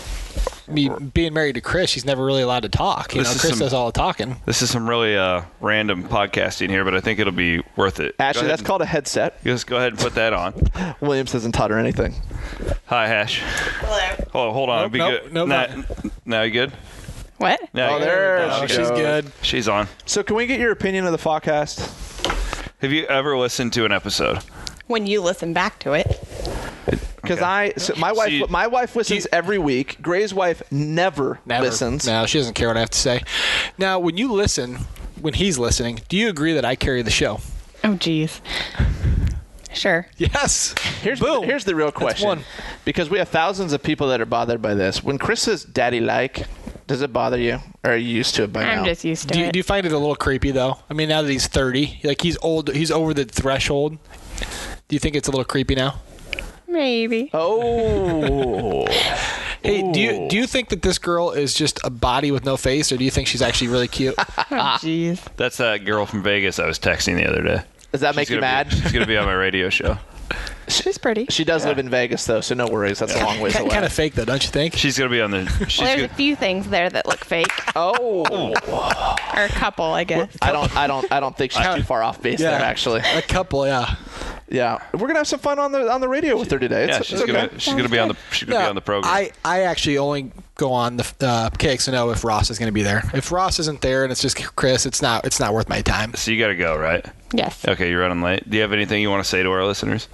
Being married to Chris, she's never really allowed to talk. Chris does all the talking. This is some really random podcasting here, but I think it'll be worth it. Ashley, that's called a headset. Just go ahead and put that on. Williams hasn't taught her anything. Hi, Hash. Hello. Oh, hold on. Nope, Now you good? What? Now there she She's goes. good. She's on. So can we get your opinion of the podcast? Have you ever listened to an episode? When you listen back to it. Because Okay. my wife listens every week. Gray's wife never listens. No, she doesn't care what I have to say. Now, when you listen, when he's listening, do you agree that I carry the show? Oh, geez. Sure. Yes. Here's Boom. here's the real question. one. Because we have thousands of people that are bothered by this. When Chris says daddy like, does it bother you? Or are you used to it by now? I'm just used to Do it. you find it a little creepy though? I mean, now that he's 30, like he's old, he's over the threshold. Do you think it's a little creepy now? Maybe. Oh. Hey, do you think that this girl is just a body with no face, or do you think she's actually really cute? Oh, jeez. That's that girl from Vegas I was texting the other day. Does that make you mad? She's going to be on my radio show. She's pretty. She does live in Vegas, though, so no worries. That's a long ways away. Kind of fake, though, don't you think? She's going to be on the... Well, there's a few things there that look fake. Oh. Or a couple, I guess. I don't think she's too far off base there, actually. A couple, yeah. Yeah, we're gonna have some fun on the radio with her today. She's gonna be on the program. I actually only go on the KXNO if Ross is going to be there. If Ross isn't there and it's just Chris, it's not worth my time. So you got to go, right? Yes. Okay, you're running late. Do you have anything you want to say to our listeners?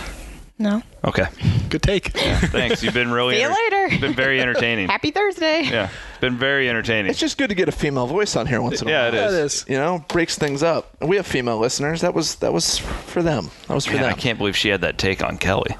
No. Okay. Good take. Yeah, thanks. You've been really... See you later. You've been very entertaining. Happy Thursday. Yeah, been very entertaining. It's just good to get a female voice on here once in a while. Yeah, it is. You know, breaks things up. We have female listeners. That was for them. That was for Man, them. I can't believe she had that take on Kelly.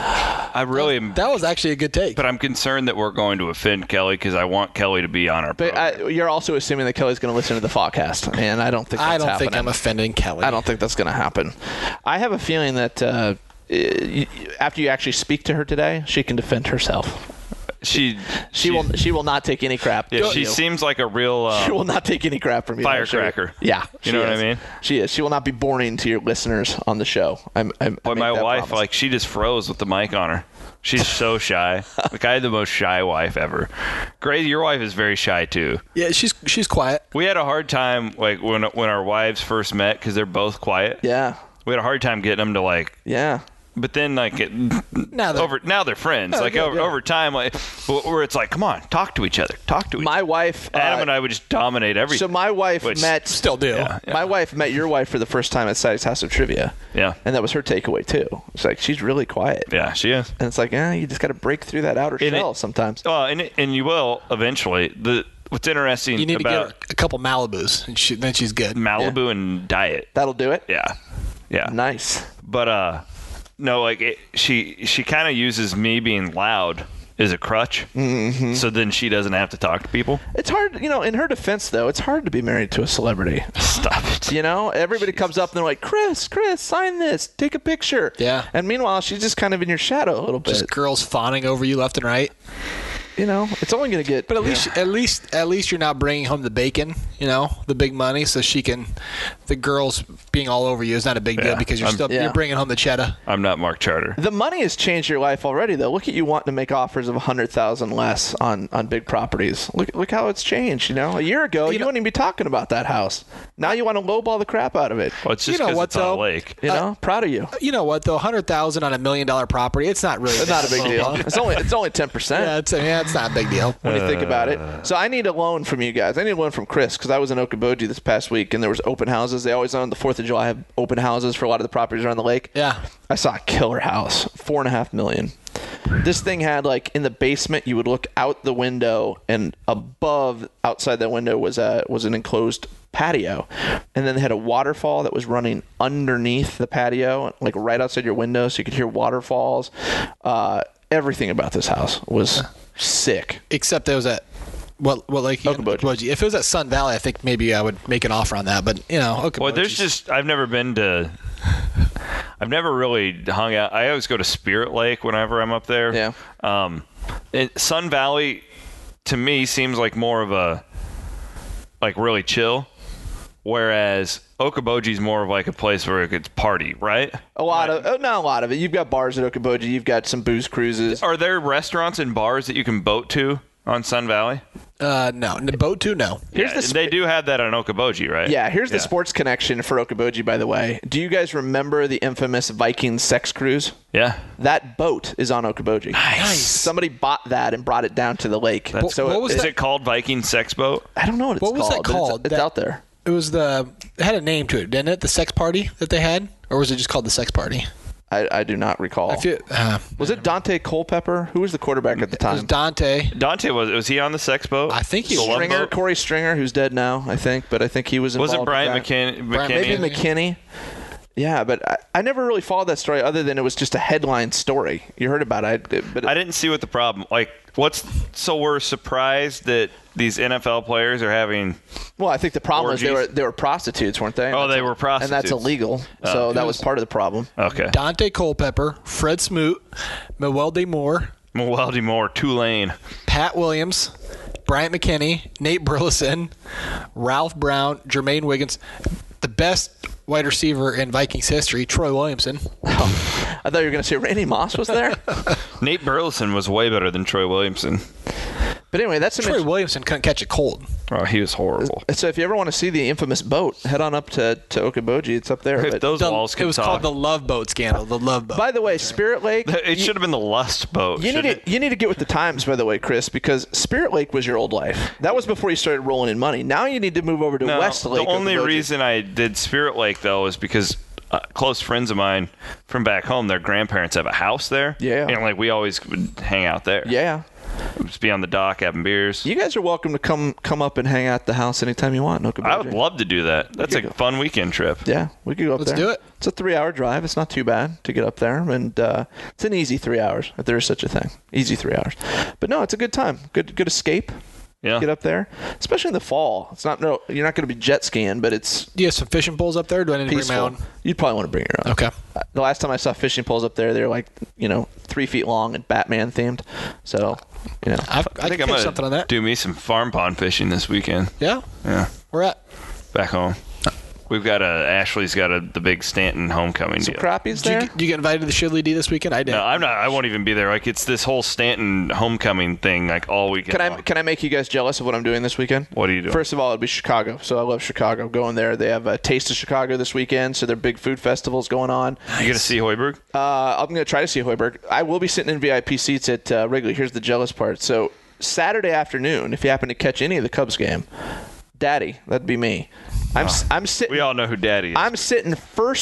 I really am... That was actually a good take. But I'm concerned that we're going to offend Kelly because I want Kelly to be on our program. But you're also assuming that Kelly's going to listen to the podcast, and I don't think that's happening. think I'm offending Kelly. I don't think that's going to happen. I have a feeling that after you actually speak to her today, she can defend herself. She will not take any crap. Yeah, from she you. seems like a real She will not take any crap from you. firecracker. Yeah, You know what I mean? She is. She will not be boring to your listeners on the show. Boy, my wife, like, she just froze with the mic on her. She's so shy. Like, I had the most shy wife ever. Grace, your wife is very shy too. Yeah, she's quiet. We had a hard time, like, when our wives first met because they're both quiet. Yeah. We had a hard time getting them to, like... Yeah. But then, like, Now they're friends. Oh, like, good, yeah. over time, like, where it's like, come on, talk to each other. My wife... Adam and I would just dominate everything. So my wife met... Still do. Yeah. My wife met your wife for the first time at Saturday's House of Trivia. Yeah. And that was her takeaway, too. It's like, she's really quiet. Yeah, she is. And it's like, you just got to break through that outer shell sometimes. Well, and you will eventually. What's interesting You need to about give her a couple Malibus, and then she's good. Malibu and diet. That'll do it? Yeah. Nice. But no, like she kind of uses me being loud as a crutch, so then she doesn't have to talk to people. It's hard, in her defense, though, it's hard to be married to a celebrity. Stop it. Everybody comes up and they're like, Chris, sign this, take a picture. Yeah. And meanwhile, she's just kind of in your shadow a little bit. Just girls fawning over you left and right. it's only going to get. But at least you're not bringing home the bacon, the big money, so the girls being all over you is not a big deal because you're bringing home the cheddar. I'm not Mark Charter. The money has changed your life already, though. Look at you wanting to make offers of $100,000 less on big properties. Look how it's changed. A year ago, you wouldn't even be talking about that house. Now you want to lowball the crap out of it. Well, it's just because it's on a lake. Proud of you. You know what though? $100,000 on $1 million property. It's not really. It's not a big deal. It's only 10%. Yeah, it's not a big deal when you think about it. So I need a loan from you guys. I need a loan from Chris because I was in Okoboji this past week and there was open houses. They always on the 4th of July have open houses for a lot of the properties around the lake. Yeah. I saw a killer house, $4.5 million. This thing had in the basement you would look out the window and above outside that window was an enclosed patio, and then they had a waterfall that was running underneath the patio, right outside your window, so you could hear waterfalls. Everything about this house was sick, except there was that. What lake? Okoboji. If it was at Sun Valley, I think maybe I would make an offer on that. But Okoboji. Well, there's I've never really hung out. I always go to Spirit Lake whenever I'm up there. Yeah. Sun Valley, to me, seems like more of a really chill, whereas Okoboji is more of a place where it's party, right? Not a lot of it. You've got bars at Okoboji. You've got some booze cruises. Are there restaurants and bars that you can boat to on Sun Valley? No. Boat to, no. They do have that on Okoboji, right? Yeah, here's the sports connection for Okoboji, by the way. Do you guys remember the infamous Viking sex cruise? Yeah. That boat is on Okoboji. Nice. Somebody bought that and brought it down to the lake. Is it called Viking Sex Boat? I don't know what it's called. What was that called? It's out there. It had a name to it, didn't it? The sex party that they had? Or was it just called the sex party? I do not recall. Was it Dante Culpepper? Who was the quarterback at the time? It was Dante. Dante, was he on the sex boat? I think he was. Corey Stringer, who's dead now, I think. But I think he was involved. Was it Brian McKinney? Maybe McKinney. Yeah, but I never really followed that story other than it was just a headline story. You heard about it. I didn't see what the problem. So we're surprised that these NFL players are having. Well, I think the problem orgies. was they were prostitutes, weren't they? They were prostitutes, and that's illegal. So that was part of the problem. Okay. Dante Culpepper, Fred Smoot, Mewelde Moore, Tulane, Pat Williams, Bryant McKinney, Nate Burleson, Ralph Brown, Jermaine Wiggins, the best wide receiver in Vikings history, Troy Williamson. Oh, I thought you were going to say Randy Moss was there. Nate Burleson was way better than Troy Williamson. But anyway, Troy Williamson couldn't catch a cold. Oh, he was horrible. So if you ever want to see the infamous boat, head on up to Okoboji. It's up there. If those walls could It was talk. called the Love Boat scandal. The Love Boat. By the way, Spirit Lake. It should have been the Lust Boat. You need to get with the times, by the way, Chris, because Spirit Lake was your old life. That was before you started rolling in money. Now you need to move over to West Lake. The only Okoboji. reason I did Spirit Lake, though, is because close friends of mine from back home, their grandparents have a house there. Yeah. And we always would hang out there. Yeah. Just be on the dock having beers. You guys are welcome to come up and hang out at the house anytime you want in Okoboji. I would love to do that. That's a fun weekend trip. Yeah, we could go up there. Let's do it. It's a 3-hour drive. It's not too bad to get up there, and it's an easy 3 hours if there is such a thing. Easy 3 hours. But no, it's a good time. Good escape. Yeah. Get up there, especially in the fall. You're not going to be jet skiing, but it's Do you have some fishing poles up there? Do I need to bring my peaceful. own? You'd probably want to bring your own. Okay. The last time I saw fishing poles up there, they're 3 feet long and Batman themed. So, I I think can I'm fish something on going that. to do me some farm pond fishing this weekend. Yeah. Yeah. Where at? Back home. We've got Ashley's got the big Stanton homecoming some deal. crappies Did there. you get invited to the Shidley D this weekend? I did. No, I'm not. I won't even be there. It's this whole Stanton homecoming thing, all weekend. Can I make you guys jealous of what I'm doing this weekend? What are you doing? First of all, it'd be Chicago. So I love Chicago. Going there, they have a Taste of Chicago this weekend. So their big food festival's going on. You going to see Hoiberg? I'm going to try to see Hoiberg. I will be sitting in VIP seats at Wrigley. Here's the jealous part. So Saturday afternoon, if you happen to catch any of the Cubs game, Daddy, that'd be me. I'm sitting. We all know who Daddy is. I'm sitting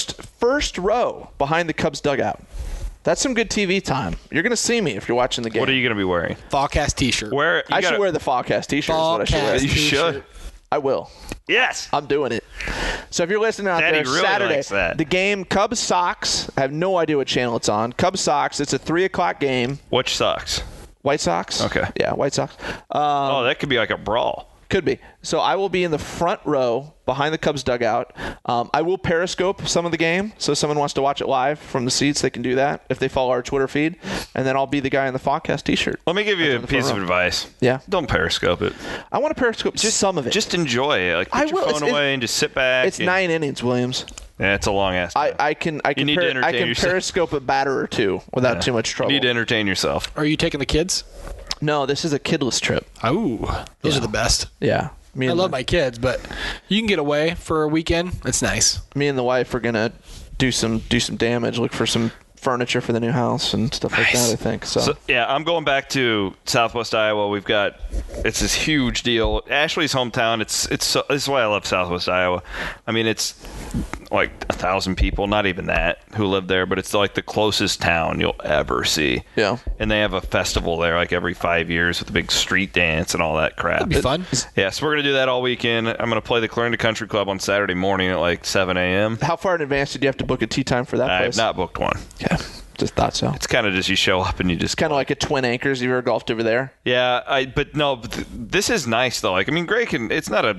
first row behind the Cubs dugout. That's some good TV time. You're going to see me if you're watching the game. What are you going to be wearing? Fallcast T-shirt. I should wear the Fallcast T-shirt. Is what I should wear. You should. I will. Yes. I'm doing it. So if you're listening out Daddy there, really Saturday, likes that. the game Cubs Sox. I have no idea what channel it's on. Cubs Sox. It's a 3:00 game. Which sucks? White Sox. Okay. Yeah, White Sox. That could be like a brawl. Could be. So I will be in the front row behind the Cubs dugout. I will Periscope some of the game. So if someone wants to watch it live from the seats, they can do that if they follow our Twitter feed. And then I'll be the guy in the Fodcast t-shirt. Let me give you a piece of advice. Yeah. Don't Periscope it. I want to Periscope just some of it. Just enjoy it. Like, put your phone away and just sit back. It's 9 innings, Williams. Yeah, it's a long ass. I can Periscope a batter or two without too much trouble. You need to entertain yourself. Are you taking the kids? No, this is a kidless trip. Oh, those are the best. Yeah. I love my kids, but you can get away for a weekend. It's nice. Me and the wife are gonna do some damage, look for some furniture for the new house and stuff like that, I think. So yeah, I'm going back to Southwest Iowa. It's this huge deal. Ashley's hometown. This is why I love Southwest Iowa. I mean, it's like 1,000 people, not even that, who live there, but it's like the closest town you'll ever see. Yeah. And they have a festival there like every 5 years with a big street dance and all that crap. That'd be fun. Yeah, so we're going to do that all weekend. I'm going to play the Clarinda Country Club on Saturday morning at like 7 a.m. How far in advance did you have to book a tee time for that I place? have not booked one. Yeah, just thought so. It's kind of just you show up and you just kind of like a Twin Anchors. You ever golfed over there? Yeah, but this is nice though. Like, I mean, Greg it's not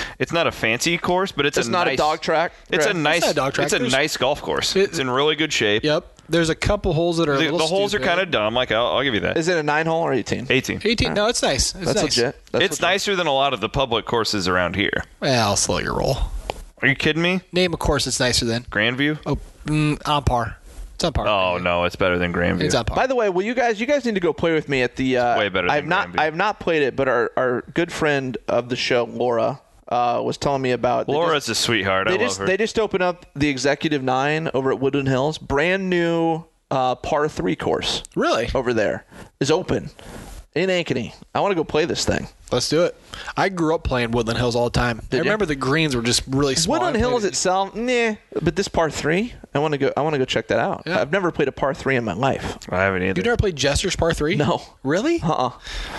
a fancy course, but it's not nice, a dog track. It's Greg. a nice It's not a dog track. It's a nice golf course. It's in really good shape. Yep. There's a couple holes that are the holes are kind of dumb. Like, I'll give you that. Is it a 9-hole or 18? 18. 18. No, it's nice. That's nice. legit. It's nicer than a lot of the public courses around here. Well, I'll slow your roll. Are you kidding me? Name a course that's nicer than Grandview? Oh, on par. It's on par. Oh no, it's better than Grandview. It's on par. By the way, will you guys need to go play with me at the way better than Grandview. I have not played it, but our good friend of the show, Laura, was telling me about. Laura's a sweetheart. I love her. They just opened up the Executive 9 over at Woodland Hills. Brand new par 3 course. Really? Over there is open in Ankeny. I want to go play this thing. Let's do it. I grew up playing Woodland Hills all the time. I remember the greens were just really small. Woodland Hills itself, but this par 3, I want to go check that out. Yeah. I've never played a par 3 in my life. I haven't either. You've never played Jester's par 3? No. Really? No,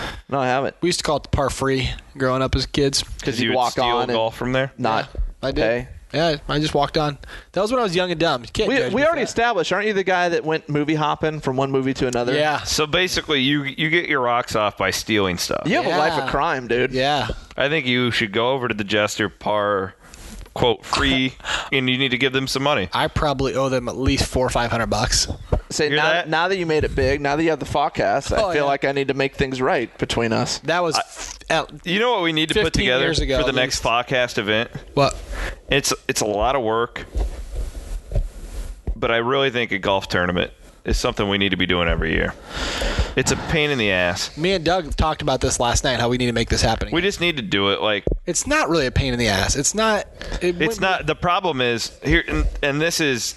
I haven't. We used to call it the par free growing up as kids. Because you you walk steal on golf from there. Not. Yeah, I did. Okay. Yeah, I just walked on. That was when I was young and dumb. You can't judge We me already for that. established, aren't you the guy that went movie hopping from one movie to another? Yeah. So basically, you get your rocks off by stealing stuff. You have a Yeah. life of crime, dude. Yeah. I think you should go over to the Jester par, quote, free, and you need to give them some money. I probably owe them at least $400 or $500. Say Hear now that? now that you made it big, now that you have the Fodcast, I feel like I need to make things right between us. That was You know what we need to put 15 together years ago, for the at next least. podcast event? what? It's a lot of work, but I really think a golf tournament is something we need to be doing every year. It's a pain in the ass. Me and Doug talked about this last night. How we need to make this happen. We just need to do it. Like, It's not really a pain in the ass. It's not. it's not. The problem is here, and this is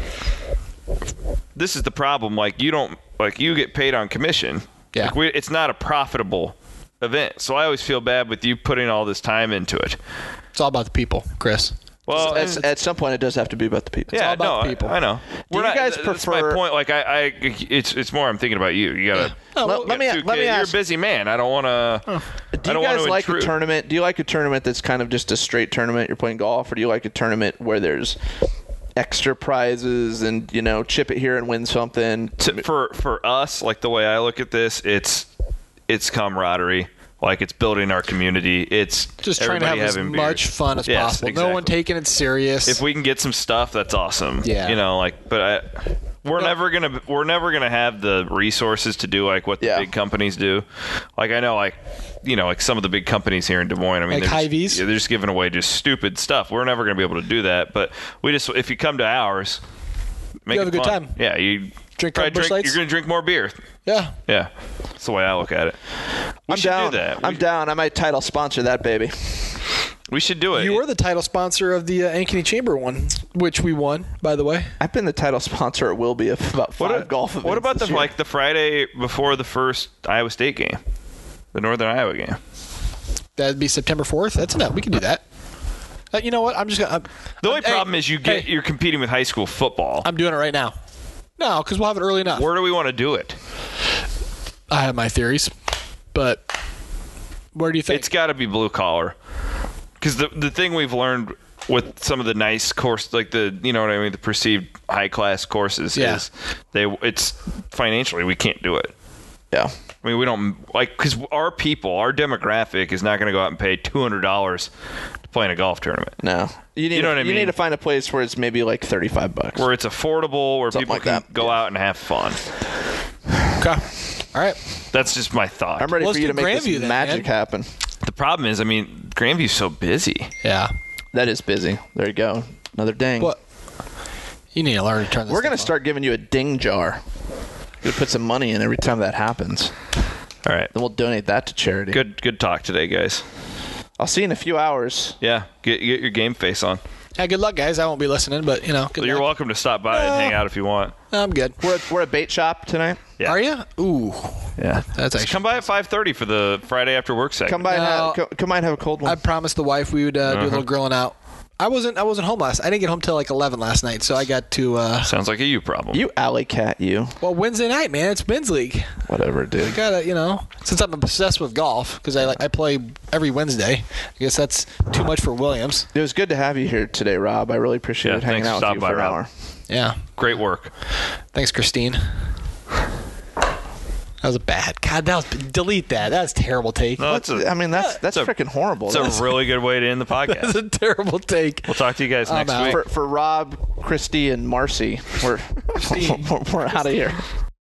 the problem. Like, you get paid on commission. Yeah. Like, it's not a profitable event. So I always feel bad with you putting all this time into it. It's all about the people, Chris. Well, At some point, it does have to be about the people. yeah, all about no, the people. I know. Do you guys That's my prefer- point. Like, it's more. I'm thinking about you. You gotta. Let me You're a ask. busy man. I don't want to. Do you guys like a tournament? Do you like a tournament that's kind of just a straight tournament? You're playing golf, or do you like a tournament where there's extra prizes and chip it here and win something? For us, like the way I look at this, it's camaraderie. Like, it's building our community. It's Just trying to have as having much beers. fun as Yes, possible. exactly. No one taking it serious. If we can get some stuff, that's awesome. Yeah. But we're never gonna have the resources to do like what the big companies do. Like, I know, like some of the big companies here in Des Moines. I mean, Like Hy-Vees? they're just giving away just stupid stuff. We're never gonna be able to do that. But if you come to ours, make You have it a good fun. time. Yeah, you Drink probably Busch Lights? You're gonna drink more beer. yeah. Yeah, that's the way I look at it. I'm should down. do that. I'm down. I might title sponsor that baby. We should do it. You were the title sponsor of the Ankeny Chamber one, which we won, by the way. I've been the title sponsor. Or will be of about 5 golf events. What about this year. the Friday before the first Iowa State game, the Northern Iowa game? That'd be September 4th. That's enough. We can do that. You know what? I'm just gonna. The only problem is you're competing with high school football. I'm doing it right now. No, because we'll have it early enough. Where do we want to do it? I have my theories, but where do you think? It's got to be blue collar, because the thing we've learned with some of the nice course, like the perceived high class courses, is it's financially we can't do it. Yeah. I mean, we don't because our demographic is not going to go out and pay $200 to play in a golf tournament. No. You know what I mean? You need to find a place where it's maybe like $35. Where it's affordable, where Something people like can that. go out and have fun. Okay. All right. That's just my thought. I'm ready Let's for you do to make this Grandview then, magic man. happen. The problem is, I mean, Grandview's so busy. Yeah. That is busy. There you go. Another ding. What? You need to learn to turn this We're going to stuff start giving you a ding jar. You put some money in every time that happens. All right. Then we'll donate that to charity. Good talk today, guys. I'll see you in a few hours. Yeah, get your game face on. off. Yeah, good luck, guys. I won't be listening, but, good You're luck. welcome to stop by and hang out if you want. I'm good. We're at Bait Shop tonight. Yeah. Are you? Ooh. Yeah. That's Just come by at 5:30 for the Friday after work segment. Come by and No. come by and have a cold one. I promised the wife we would do a little grilling out. I wasn't home last. I didn't get home till like 11 last night, so I got to. Sounds like a you problem. You alley cat, you. Well, Wednesday night, man. It's men's league. Whatever, dude. Gotta, since I'm obsessed with golf because I play every Wednesday. I guess that's too much for Williams. It was good to have you here today, Rob. I really appreciated hanging thanks out for with you stopping for by, an Rob. hour. Yeah. Great work. Thanks, Christine. That was a bad. God, delete that. That's a terrible take. No, That's a freaking horrible. It's a really good way to end the podcast. That's a terrible take. We'll talk to you guys next out. week. For Rob, Christy, and Marcy, we're out of here.